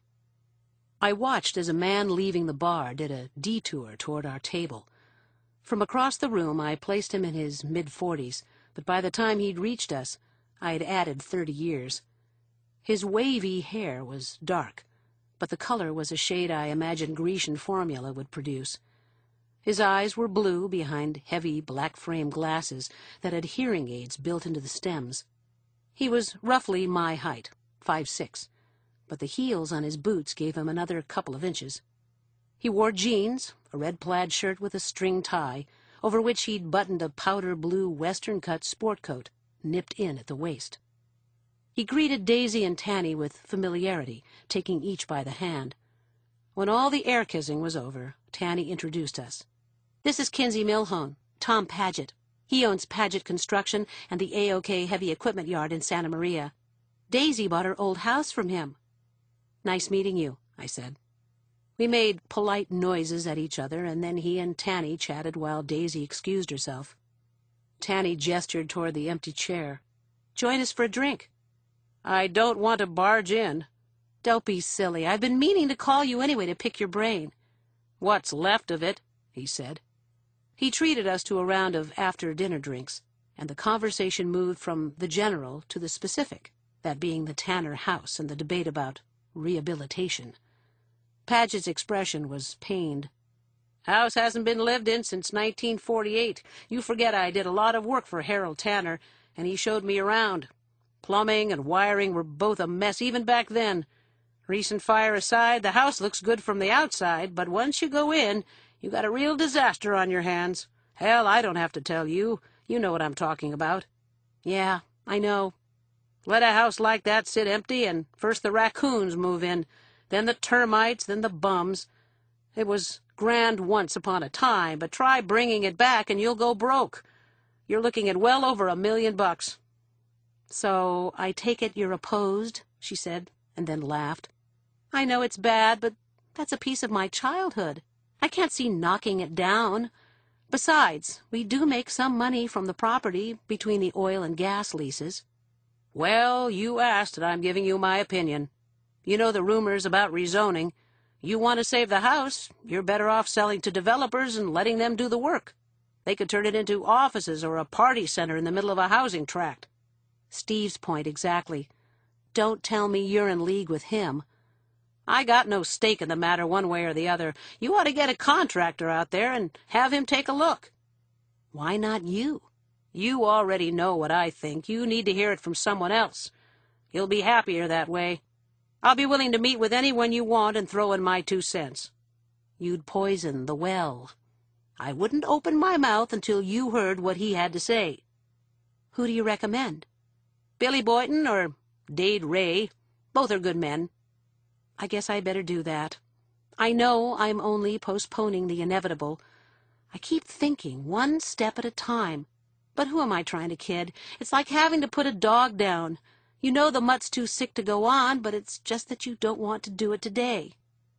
I watched as a man leaving the bar did a detour toward our table. From across the room I placed him in his mid-40s, but by the time he'd reached us, I had added 30 years. His wavy hair was dark, but the color was a shade I imagined Grecian formula would produce. His eyes were blue behind heavy black-frame glasses that had hearing aids built into the stems. He was roughly my height, 5'6", but the heels on his boots gave him another couple of inches. He wore jeans, a red plaid shirt with a string tie, over which he'd buttoned a powder-blue western-cut sport coat, nipped in at the waist. He greeted Daisy and Tanny with familiarity, taking each by the hand. When all the air-kissing was over, Tanny introduced us. This is Kinsey Milhone, Tom Paget. He owns Paget Construction and the A.O.K. Heavy Equipment Yard in Santa Maria. Daisy bought her old house from him. Nice meeting you, I said. We made polite noises at each other, and then he and Tanny chatted while Daisy excused herself. Tanny gestured toward the empty chair. Join us for a drink. I don't want to barge in. Don't be silly. I've been meaning to call you anyway to pick your brain. What's left of it, he said. He treated us to a round of after-dinner drinks, and the conversation moved from the general to the specific, that being the Tanner house and the debate about rehabilitation. Paget's expression was pained. House hasn't been lived in since 1948. You forget I did a lot of work for Harold Tanner, and he showed me around. Plumbing and wiring were both a mess even back then. Recent fire aside, the house looks good from the outside, but once you go in, you got a real disaster on your hands. Hell, I don't have to tell you. You know what I'm talking about. Yeah, I know. Let a house like that sit empty, and first the raccoons move in, then the termites, then the bums. It was grand once upon a time, but try bringing it back and you'll go broke. You're looking at well over $1 million. So I take it you're opposed, she said, and then laughed. I know it's bad, but that's a piece of my childhood. I can't see knocking it down. Besides, we do make some money from the property between the oil and gas leases. Well, you asked, and I'm giving you my opinion. You know the rumors about rezoning. You want to save the house, you're better off selling to developers and letting them do the work. They could turn it into offices or a party center in the middle of a housing tract. Steve's point exactly. Don't tell me you're in league with him. I got no stake in the matter one way or the other. You ought to get a contractor out there and have him take a look. Why not you? You already know what I think. You need to hear it from someone else. You'll be happier that way. I'll be willing to meet with anyone you want and throw in my 2 cents. You'd poison the well. I wouldn't open my mouth until you heard what he had to say. Who do you recommend? Billy Boynton or Dade Ray. Both are good men. I guess I better do that. I know I'm only postponing the inevitable. I keep thinking one step at a time. But who am I trying to kid? It's like having to put a dog down. You know the mutt's too sick to go on, but it's just that you don't want to do it today.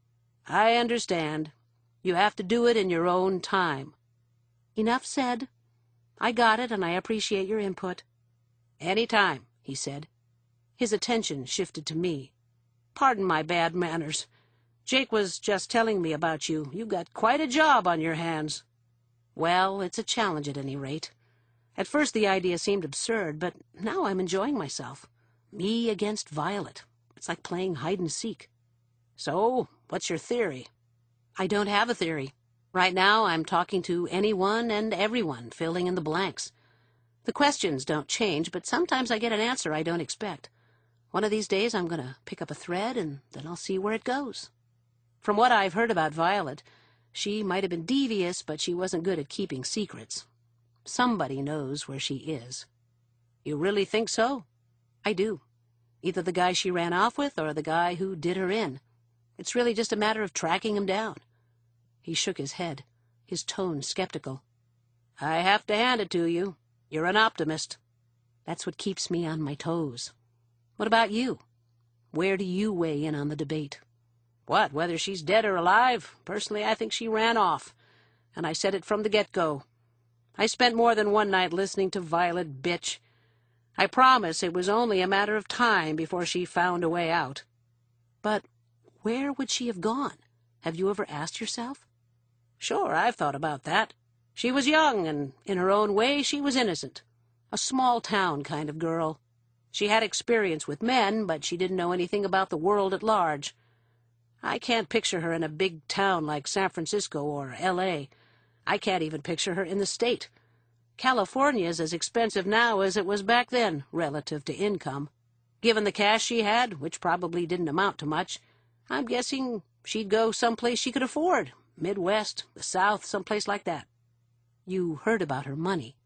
I understand. You have to do it in your own time. Enough said. I got it, and I appreciate your input. Any time, he said. His attention shifted to me. Pardon my bad manners. Jake was just telling me about you. You've got quite a job on your hands. Well, it's a challenge at any rate. At first the idea seemed absurd, but now I'm enjoying myself. Me against Violet. It's like playing hide-and-seek. So, what's your theory? I don't have a theory. Right now I'm talking to anyone and everyone, filling in the blanks. The questions don't change, but sometimes I get an answer I don't expect. One of these days I'm going to pick up a thread, and then I'll see where it goes. From what I've heard about Violet, she might have been devious, but she wasn't good at keeping secrets. Somebody knows where she is. You really think so? I do. Either the guy she ran off with or the guy who did her in. It's really just a matter of tracking him down. He shook his head, his tone skeptical. I have to hand it to you. You're an optimist. That's what keeps me on my toes. What about you? Where do you weigh in on the debate? What, whether she's dead or alive? Personally, I think she ran off. And I said it from the get-go. I spent more than one night listening to Violet bitch. I promise it was only a matter of time before she found a way out. But where would she have gone? Have you ever asked yourself? Sure, I've thought about that. She was young, and in her own way she was innocent. A small-town kind of girl. She had experience with men, but she didn't know anything about the world at large. I can't picture her in a big town like San Francisco or L.A. I can't even picture her in the state. California's as expensive now as it was back then, relative to income. Given the cash she had, which probably didn't amount to much, I'm guessing she'd go someplace she could afford. Midwest, the South, someplace like that. You heard about her money.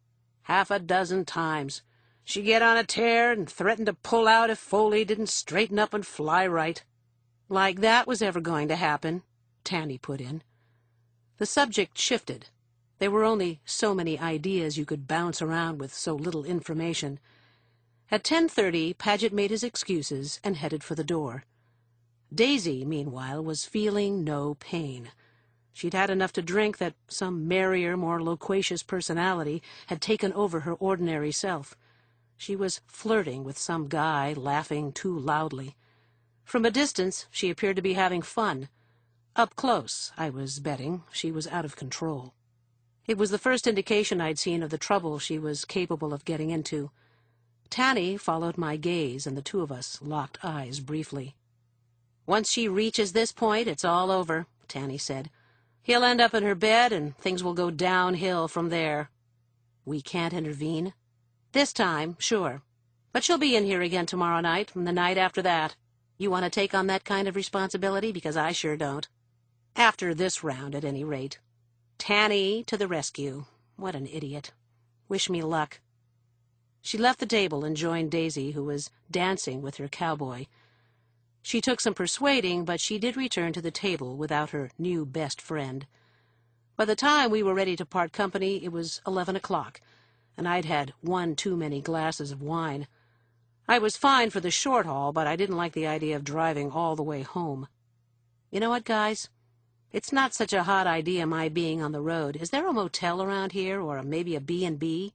6 times. She'd get on a tear and threaten to pull out if Foley didn't straighten up and fly right. Like that was ever going to happen, Tanny put in. The subject shifted. There were only so many ideas you could bounce around with so little information. At 10:30, Paget made his excuses and headed for the door. Daisy, meanwhile, was feeling no pain. She'd had enough to drink that some merrier, more loquacious personality had taken over her ordinary self. She was flirting with some guy, laughing too loudly. From a distance, she appeared to be having fun. Up close, I was betting, she was out of control. It was the first indication I'd seen of the trouble she was capable of getting into. Tanny followed my gaze, and the two of us locked eyes briefly. "Once she reaches this point, it's all over," Tanny said. "He'll end up in her bed, and things will go downhill from there." "We can't intervene?" "This time, sure. But she'll be in here again tomorrow night, and the night after that." You want to take on that kind of responsibility? Because I sure don't. After this round, at any rate. Tanny to the rescue. What an idiot. Wish me luck. She left the table and joined Daisy, who was dancing with her cowboy. She took some persuading, but she did return to the table without her new best friend. By the time we were ready to part company, it was 11 o'clock, and I'd had one too many glasses of wine. I was fine for the short haul, but I didn't like the idea of driving all the way home. You know what, guys? It's not such a hot idea, my being on the road. Is there a motel around here, or maybe a B&B?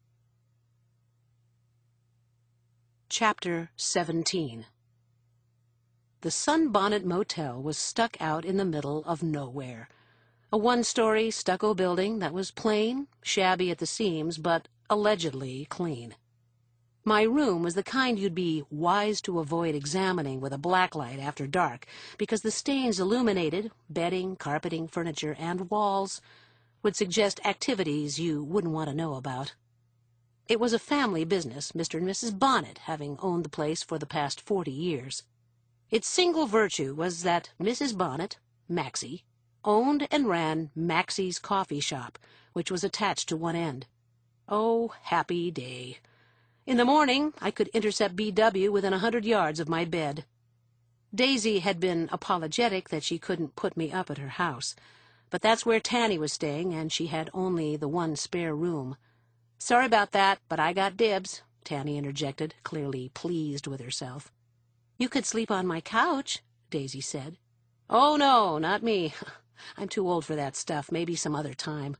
Chapter 17. The Sunbonnet Motel was stuck out in the middle of nowhere. A one-story stucco building that was plain, shabby at the seams, but allegedly clean. My room was the kind you'd be wise to avoid examining with a blacklight after dark, because the stains illuminated bedding, carpeting, furniture, and walls would suggest activities you wouldn't want to know about. It was a family business, Mr. and Mrs. Bonnet having owned the place for the past 40 years. Its single virtue was that Mrs. Bonnet, Maxie, owned and ran Maxie's Coffee Shop, which was attached to one end. Oh, happy day. In the morning, I could intercept B.W. within 100 yards of my bed. Daisy had been apologetic that she couldn't put me up at her house, but that's where Tanny was staying, and she had only the one spare room. "Sorry about that, but I got dibs," Tanny interjected, clearly pleased with herself. "You could sleep on my couch," Daisy said. "Oh, no, not me. I'm too old for that stuff. Maybe some other time."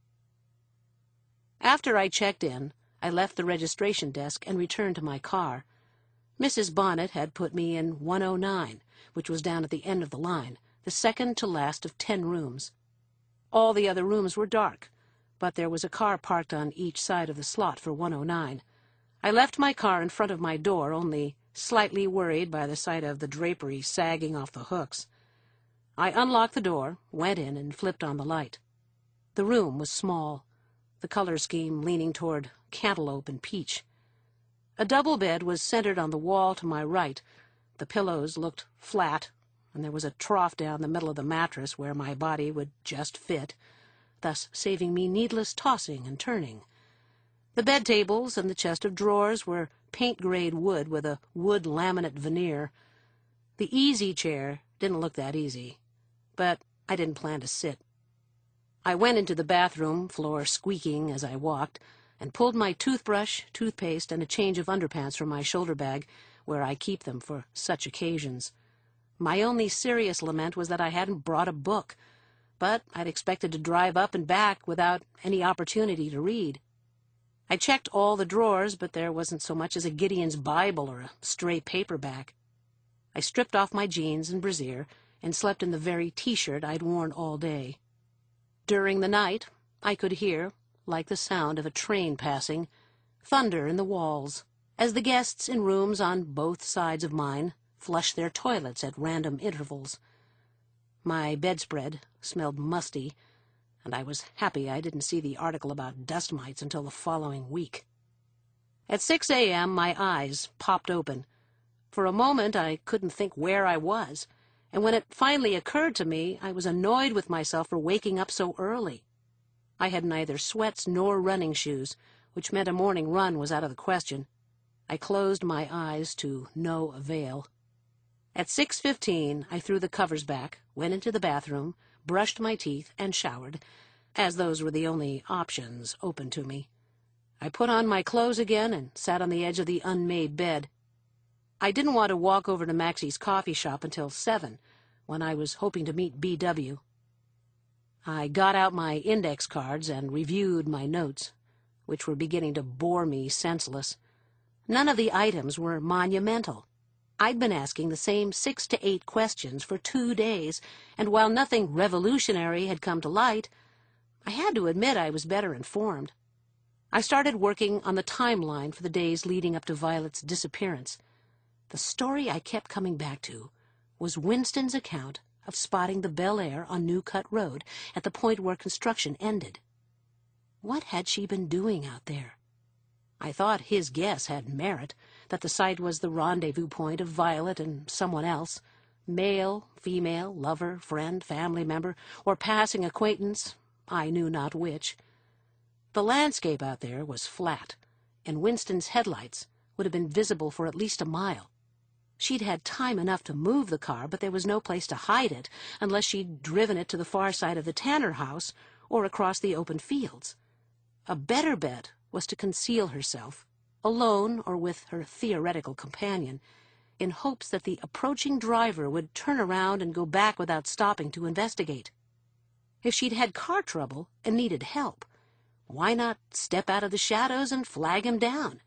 After I checked in, I left the registration desk and returned to my car. Mrs. Bonnet had put me in 109, which was down at the end of the line, the second to last of 10 rooms. All the other rooms were dark, but there was a car parked on each side of the slot for 109. I left my car in front of my door, only slightly worried by the sight of the drapery sagging off the hooks. I unlocked the door, went in, and flipped on the light. The room was small, the color scheme leaning toward cantaloupe and peach. A double bed was centered on the wall to my right. The pillows looked flat, and there was a trough down the middle of the mattress where my body would just fit, thus saving me needless tossing and turning. The bed tables and the chest of drawers were paint-grade wood with a wood laminate veneer. The easy chair didn't look that easy, but I didn't plan to sit. I went into the bathroom, floor squeaking as I walked, and pulled my toothbrush, toothpaste, and a change of underpants from my shoulder bag, where I keep them for such occasions. My only serious lament was that I hadn't brought a book, but I'd expected to drive up and back without any opportunity to read. I checked all the drawers, but there wasn't so much as a Gideon's Bible or a stray paperback. I stripped off my jeans and brassiere and slept in the very T-shirt I'd worn all day. During the night, I could hear, like the sound of a train passing, thunder in the walls, as the guests in rooms on both sides of mine flushed their toilets at random intervals. My bedspread smelled musty, and I was happy I didn't see the article about dust mites until the following week. At 6 a.m., my eyes popped open. For a moment, I couldn't think where I was, and when it finally occurred to me, I was annoyed with myself for waking up so early. I had neither sweats nor running shoes, which meant a morning run was out of the question. I closed my eyes to no avail. At 6:15, I threw the covers back, went into the bathroom, brushed my teeth, and showered, as those were the only options open to me. I put on my clothes again and sat on the edge of the unmade bed. I didn't want to walk over to Maxie's Coffee Shop until 7, when I was hoping to meet B.W. I got out my index cards and reviewed my notes, which were beginning to bore me senseless. None of the items were monumental. I'd been asking the same 6 to 8 questions for 2 days, and while nothing revolutionary had come to light, I had to admit I was better informed. I started working on the timeline for the days leading up to Violet's disappearance. The story I kept coming back to was Winston's account of spotting the Bel Air on New Cut Road at the point where construction ended. What had she been doing out there? I thought his guess had merit, that the site was the rendezvous point of Violet and someone else, male, female, lover, friend, family member, or passing acquaintance, I knew not which. The landscape out there was flat, and Winston's headlights would have been visible for at least a mile. She'd had time enough to move the car, but there was no place to hide it unless she'd driven it to the far side of the Tanner house or across the open fields. A better bet was to conceal herself, alone or with her theoretical companion, in hopes that the approaching driver would turn around and go back without stopping to investigate. If she'd had car trouble and needed help, why not step out of the shadows and flag him down?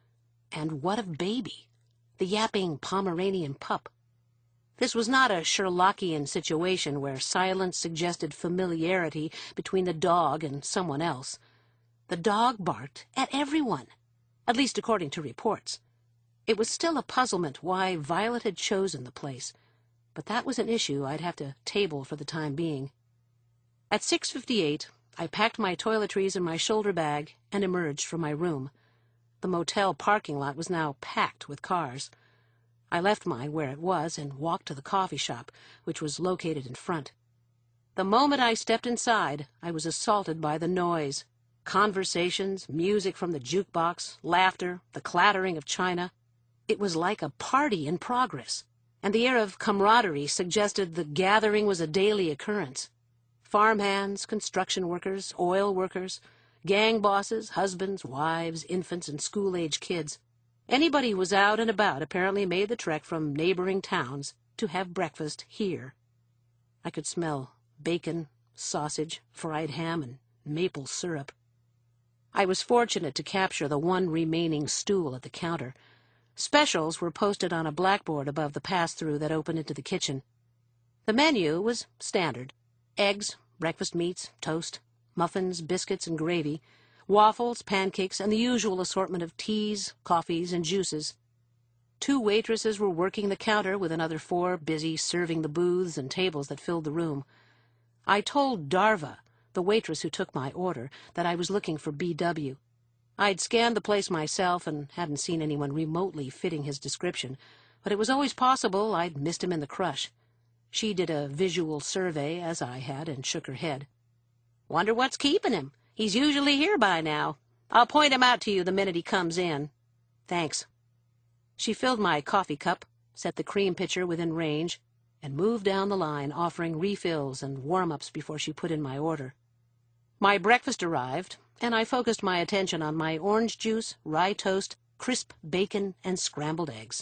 And what of Baby, the yapping Pomeranian pup? This was not a Sherlockian situation where silence suggested familiarity between the dog and someone else. The dog barked at everyone, at least according to reports. It was still a puzzlement why Violet had chosen the place, but that was an issue I'd have to table for the time being. At 6:58, I packed my toiletries in my shoulder bag and emerged from my room. The motel parking lot was now packed with cars. I left mine where it was and walked to the coffee shop, which was located in front. The moment I stepped inside, I was assaulted by the noise. Conversations, music from the jukebox, laughter, the clattering of china. It was like a party in progress, and the air of camaraderie suggested the gathering was a daily occurrence. Farmhands, construction workers, oil workers, gang bosses, husbands, wives, infants, and school-age kids. Anybody who was out and about apparently made the trek from neighboring towns to have breakfast here. I could smell bacon, sausage, fried ham, and maple syrup. I was fortunate to capture the one remaining stool at the counter. Specials were posted on a blackboard above the pass-through that opened into the kitchen. The menu was standard: eggs, breakfast meats, toast, muffins, biscuits, and gravy, waffles, pancakes, and the usual assortment of teas, coffees, and juices. 2 waitresses were working the counter with another 4 busy serving the booths and tables that filled the room. I told Darva, the waitress who took my order, that I was looking for B.W. I'd scanned the place myself and hadn't seen anyone remotely fitting his description, but it was always possible I'd missed him in the crush. She did a visual survey, as I had, and shook her head. "Wonder what's keeping him. He's usually here by now. I'll point him out to you the minute he comes in." "Thanks." She filled my coffee cup, set the cream pitcher within range, and moved down the line, offering refills and warm-ups before she put in my order. My breakfast arrived, and I focused my attention on my orange juice, rye toast, crisp bacon, and scrambled eggs.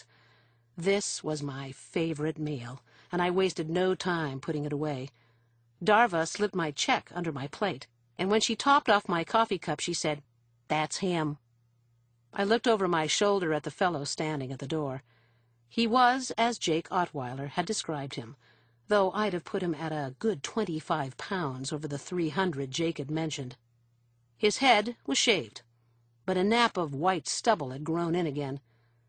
This was my favorite meal, and I wasted no time putting it away. Darva slipped my check under my plate, and when she topped off my coffee cup, she said, "That's him." I looked over my shoulder at the fellow standing at the door. He was, as Jake Ottweiler had described him, though I'd have put him at a good 25 pounds over the 300 Jake had mentioned. His head was shaved, but a nap of white stubble had grown in again.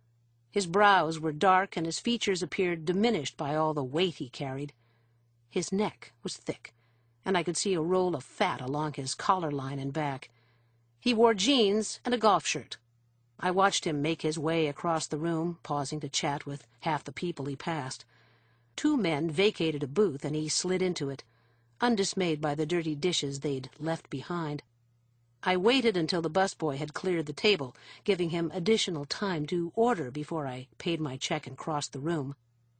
His brows were dark, and his features appeared diminished by all the weight he carried. His neck was thick, and I could see a roll of fat along his collar line and back. He wore jeans and a golf shirt. I watched him make his way across the room, pausing to chat with half the people he passed. 2 men vacated a booth, and he slid into it, undismayed by the dirty dishes they'd left behind. I waited until the busboy had cleared the table, giving him additional time to order before I paid my check and crossed the room.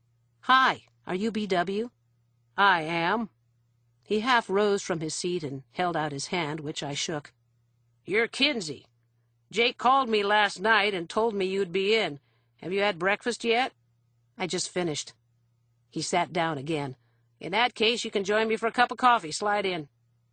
"Hi, are you B.W.?" "I am." He half rose from his seat and held out his hand, which I shook. "You're Kinsey. Jake called me last night and told me you'd be in. Have you had breakfast yet?" "I just finished." He sat down again. "In that case, you can join me for a cup of coffee. Slide in."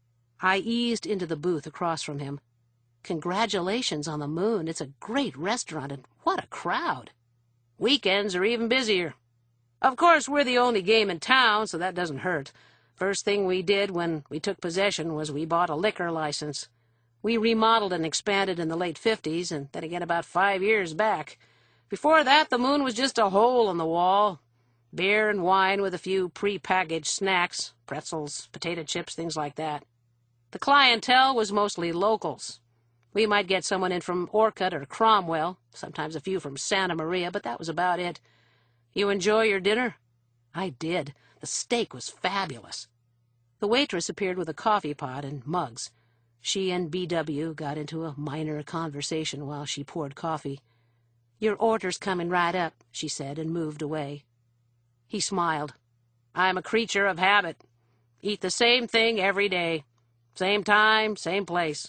I eased into the booth across from him. "Congratulations on the moon. It's a great restaurant, and what a crowd." "Weekends are even busier. Of course, we're the only game in town, so that doesn't hurt. First thing we did when we took possession was we bought a liquor license. We remodeled and expanded in the late 50s, and then again about 5 years back. Before that, the moon was just a hole in the wall. Beer and wine with a few pre-packaged snacks, pretzels, potato chips, things like that. The clientele was mostly locals. We might get someone in from Orcutt or Cromwell, sometimes a few from Santa Maria, but that was about it. You enjoy your dinner?" I did. The steak was fabulous. The waitress appeared with a coffee pot and mugs. She and B.W. got into a minor conversation while she poured coffee. "Your order's coming right up," she said, and moved away. He smiled. "I'm a creature of habit. Eat the same thing every day. Same time, same place."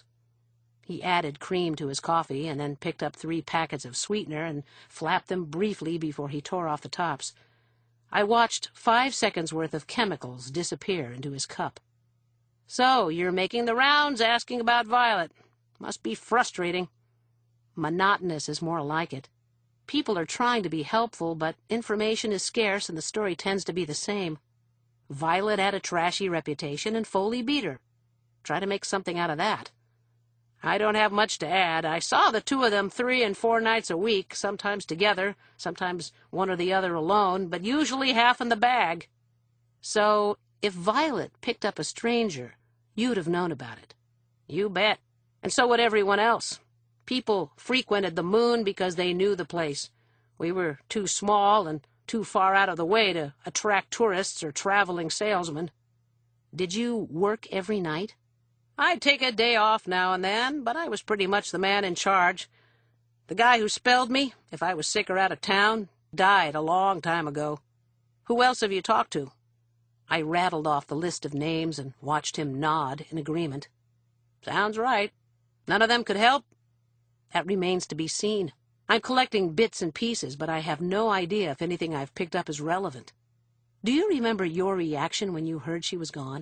He added cream to his coffee and then picked up 3 packets of sweetener and flapped them briefly before he tore off the tops. I watched 5 seconds' worth of chemicals disappear into his cup. "So, you're making the rounds asking about Violet. Must be frustrating." "Monotonous is more like it. People are trying to be helpful, but information is scarce and the story tends to be the same. Violet had a trashy reputation and Foley beat her. Try to make something out of that." "I don't have much to add. I saw the 2 of them 3 and 4 nights a week, sometimes together, sometimes one or the other alone, but usually half in the bag." "So, if Violet picked up a stranger, you'd have known about it?" "You bet. And so would everyone else. People frequented the Moon because they knew the place. We were too small and too far out of the way to attract tourists or traveling salesmen." "Did you work every night?" "I'd take a day off now and then, but I was pretty much the man in charge. The guy who spelled me, if I was sick or out of town, died a long time ago. Who else have you talked to?" I rattled off the list of names and watched him nod in agreement. "Sounds right. None of them could help?" "That remains to be seen. I'm collecting bits and pieces, but I have no idea if anything I've picked up is relevant. Do you remember your reaction when you heard she was gone?"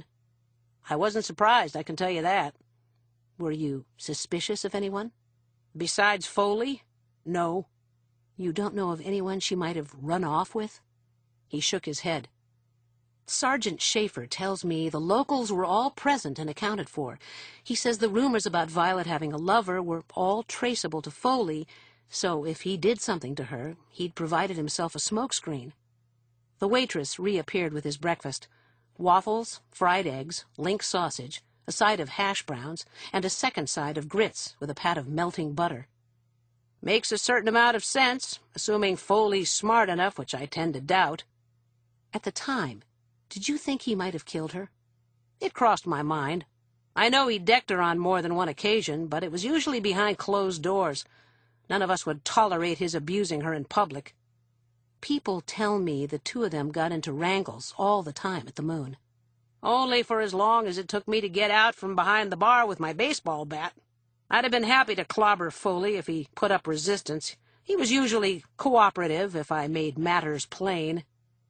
"I wasn't surprised, I can tell you that." "Were you suspicious of anyone?" "Besides Foley? No." "You don't know of anyone she might have run off with?" He shook his head. "Sergeant Schaefer tells me the locals were all present and accounted for. He says the rumors about Violet having a lover were all traceable to Foley, so if he did something to her, he'd provided himself a smokescreen." The waitress reappeared with his breakfast: waffles, fried eggs, link sausage, a side of hash browns, and a second side of grits with a pat of melting butter. "Makes a certain amount of sense, assuming Foley's smart enough, which I tend to doubt." "At the time, did you think he might have killed her?" "It crossed my mind. I know he decked her on more than one occasion, but it was usually behind closed doors. None of us would tolerate his abusing her in public." "People tell me the 2 of them got into wrangles all the time at the Moon." "Only for as long as it took me to get out from behind the bar with my baseball bat. I'd have been happy to clobber Foley if he put up resistance. He was usually cooperative if I made matters plain."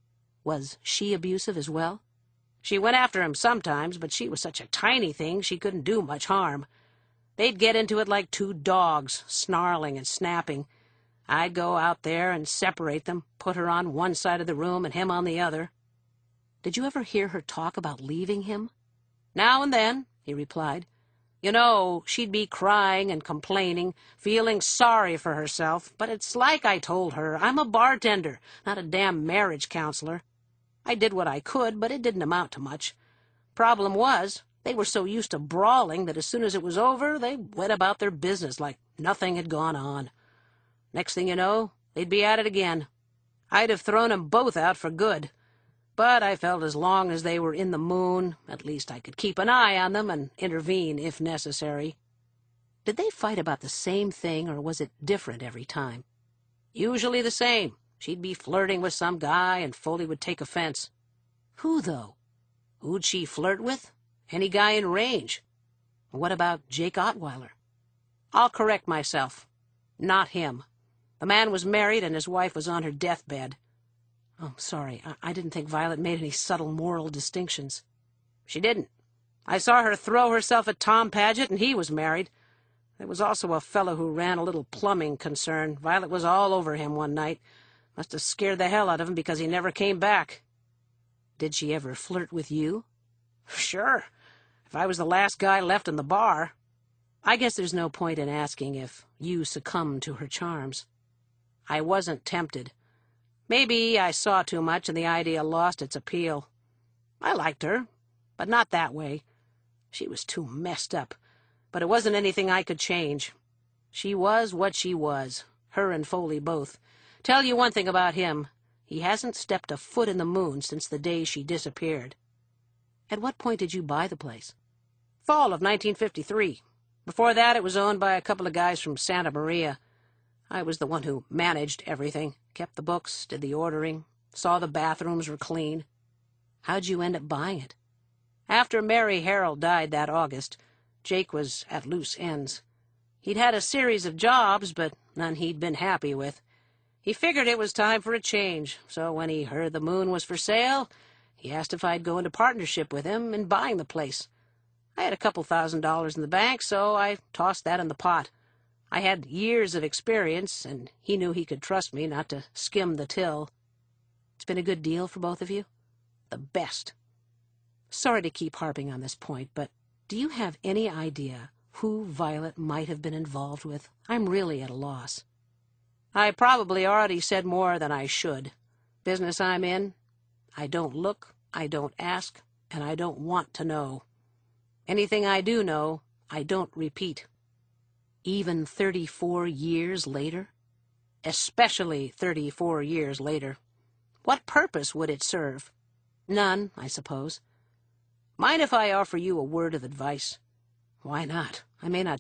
"Was she abusive as well?" "She went after him sometimes, but she was such a tiny thing she couldn't do much harm. They'd get into it like 2 dogs, snarling and snapping. I'd go out there and separate them, put her on one side of the room and him on the other." "Did you ever hear her talk about leaving him?" "Now and then," he replied. "You know, she'd be crying and complaining, feeling sorry for herself, but it's like I told her, I'm a bartender, not a damn marriage counselor. I did what I could, but it didn't amount to much. Problem was, they were so used to brawling that as soon as it was over, they went about their business like nothing had gone on. Next thing you know, they'd be at it again. I'd have thrown 'em both out for good. But I felt as long as they were in the Moon, at least I could keep an eye on them and intervene if necessary." "Did they fight about the same thing, or was it different every time?" "Usually the same. She'd be flirting with some guy, and Foley would take offense." "Who, though?" "Who'd she flirt with? Any guy in range." "What about Jake Ottweiler?" "I'll correct myself. Not him. The man was married and his wife was on her deathbed." "Oh, sorry. I didn't think Violet made any subtle moral distinctions." "She didn't. I saw her throw herself at Tom Paget, and he was married. There was also a fellow who ran a little plumbing concern. Violet was all over him one night. Must have scared the hell out of him because he never came back." "Did she ever flirt with you?" "Sure. If I was the last guy left in the bar." "I guess there's no point in asking if you succumbed to her charms." "I wasn't tempted. Maybe I saw too much and the idea lost its appeal. I liked her, but not that way. She was too messed up. but it wasn't anything I could change. She was what she was, her and Foley both. Tell you one thing about him. He hasn't stepped a foot in the moon since the day she disappeared. At what point did you buy the place? Fall of 1953. Before that, it was owned by a couple of guys from Santa Maria. I was the one who managed everything, kept the books, did the ordering, saw the bathrooms were clean. How'd you end up buying it? After Mary Harrell died that August, Jake was at loose ends. He'd had a series of jobs, but none he'd been happy with. He figured it was time for a change, so when he heard the moon was for sale, he asked if I'd go into partnership with him in buying the place. I had a couple $1,000s in the bank, so I tossed that in the pot. I had years of experience, and he knew he could trust me not to skim the till. It's been a good deal for both of you? The best. Sorry to keep harping on this point, but do you have any idea who Violet might have been involved with? I'm really at a loss. I probably already said more than I should. Business I'm in, I don't look, I don't ask, and I don't want to know. Anything I do know, I don't repeat. Even 34 years later? Especially 34 years later. What purpose would it serve? None, I suppose. Mind if I offer you a word of advice? Why not? I may not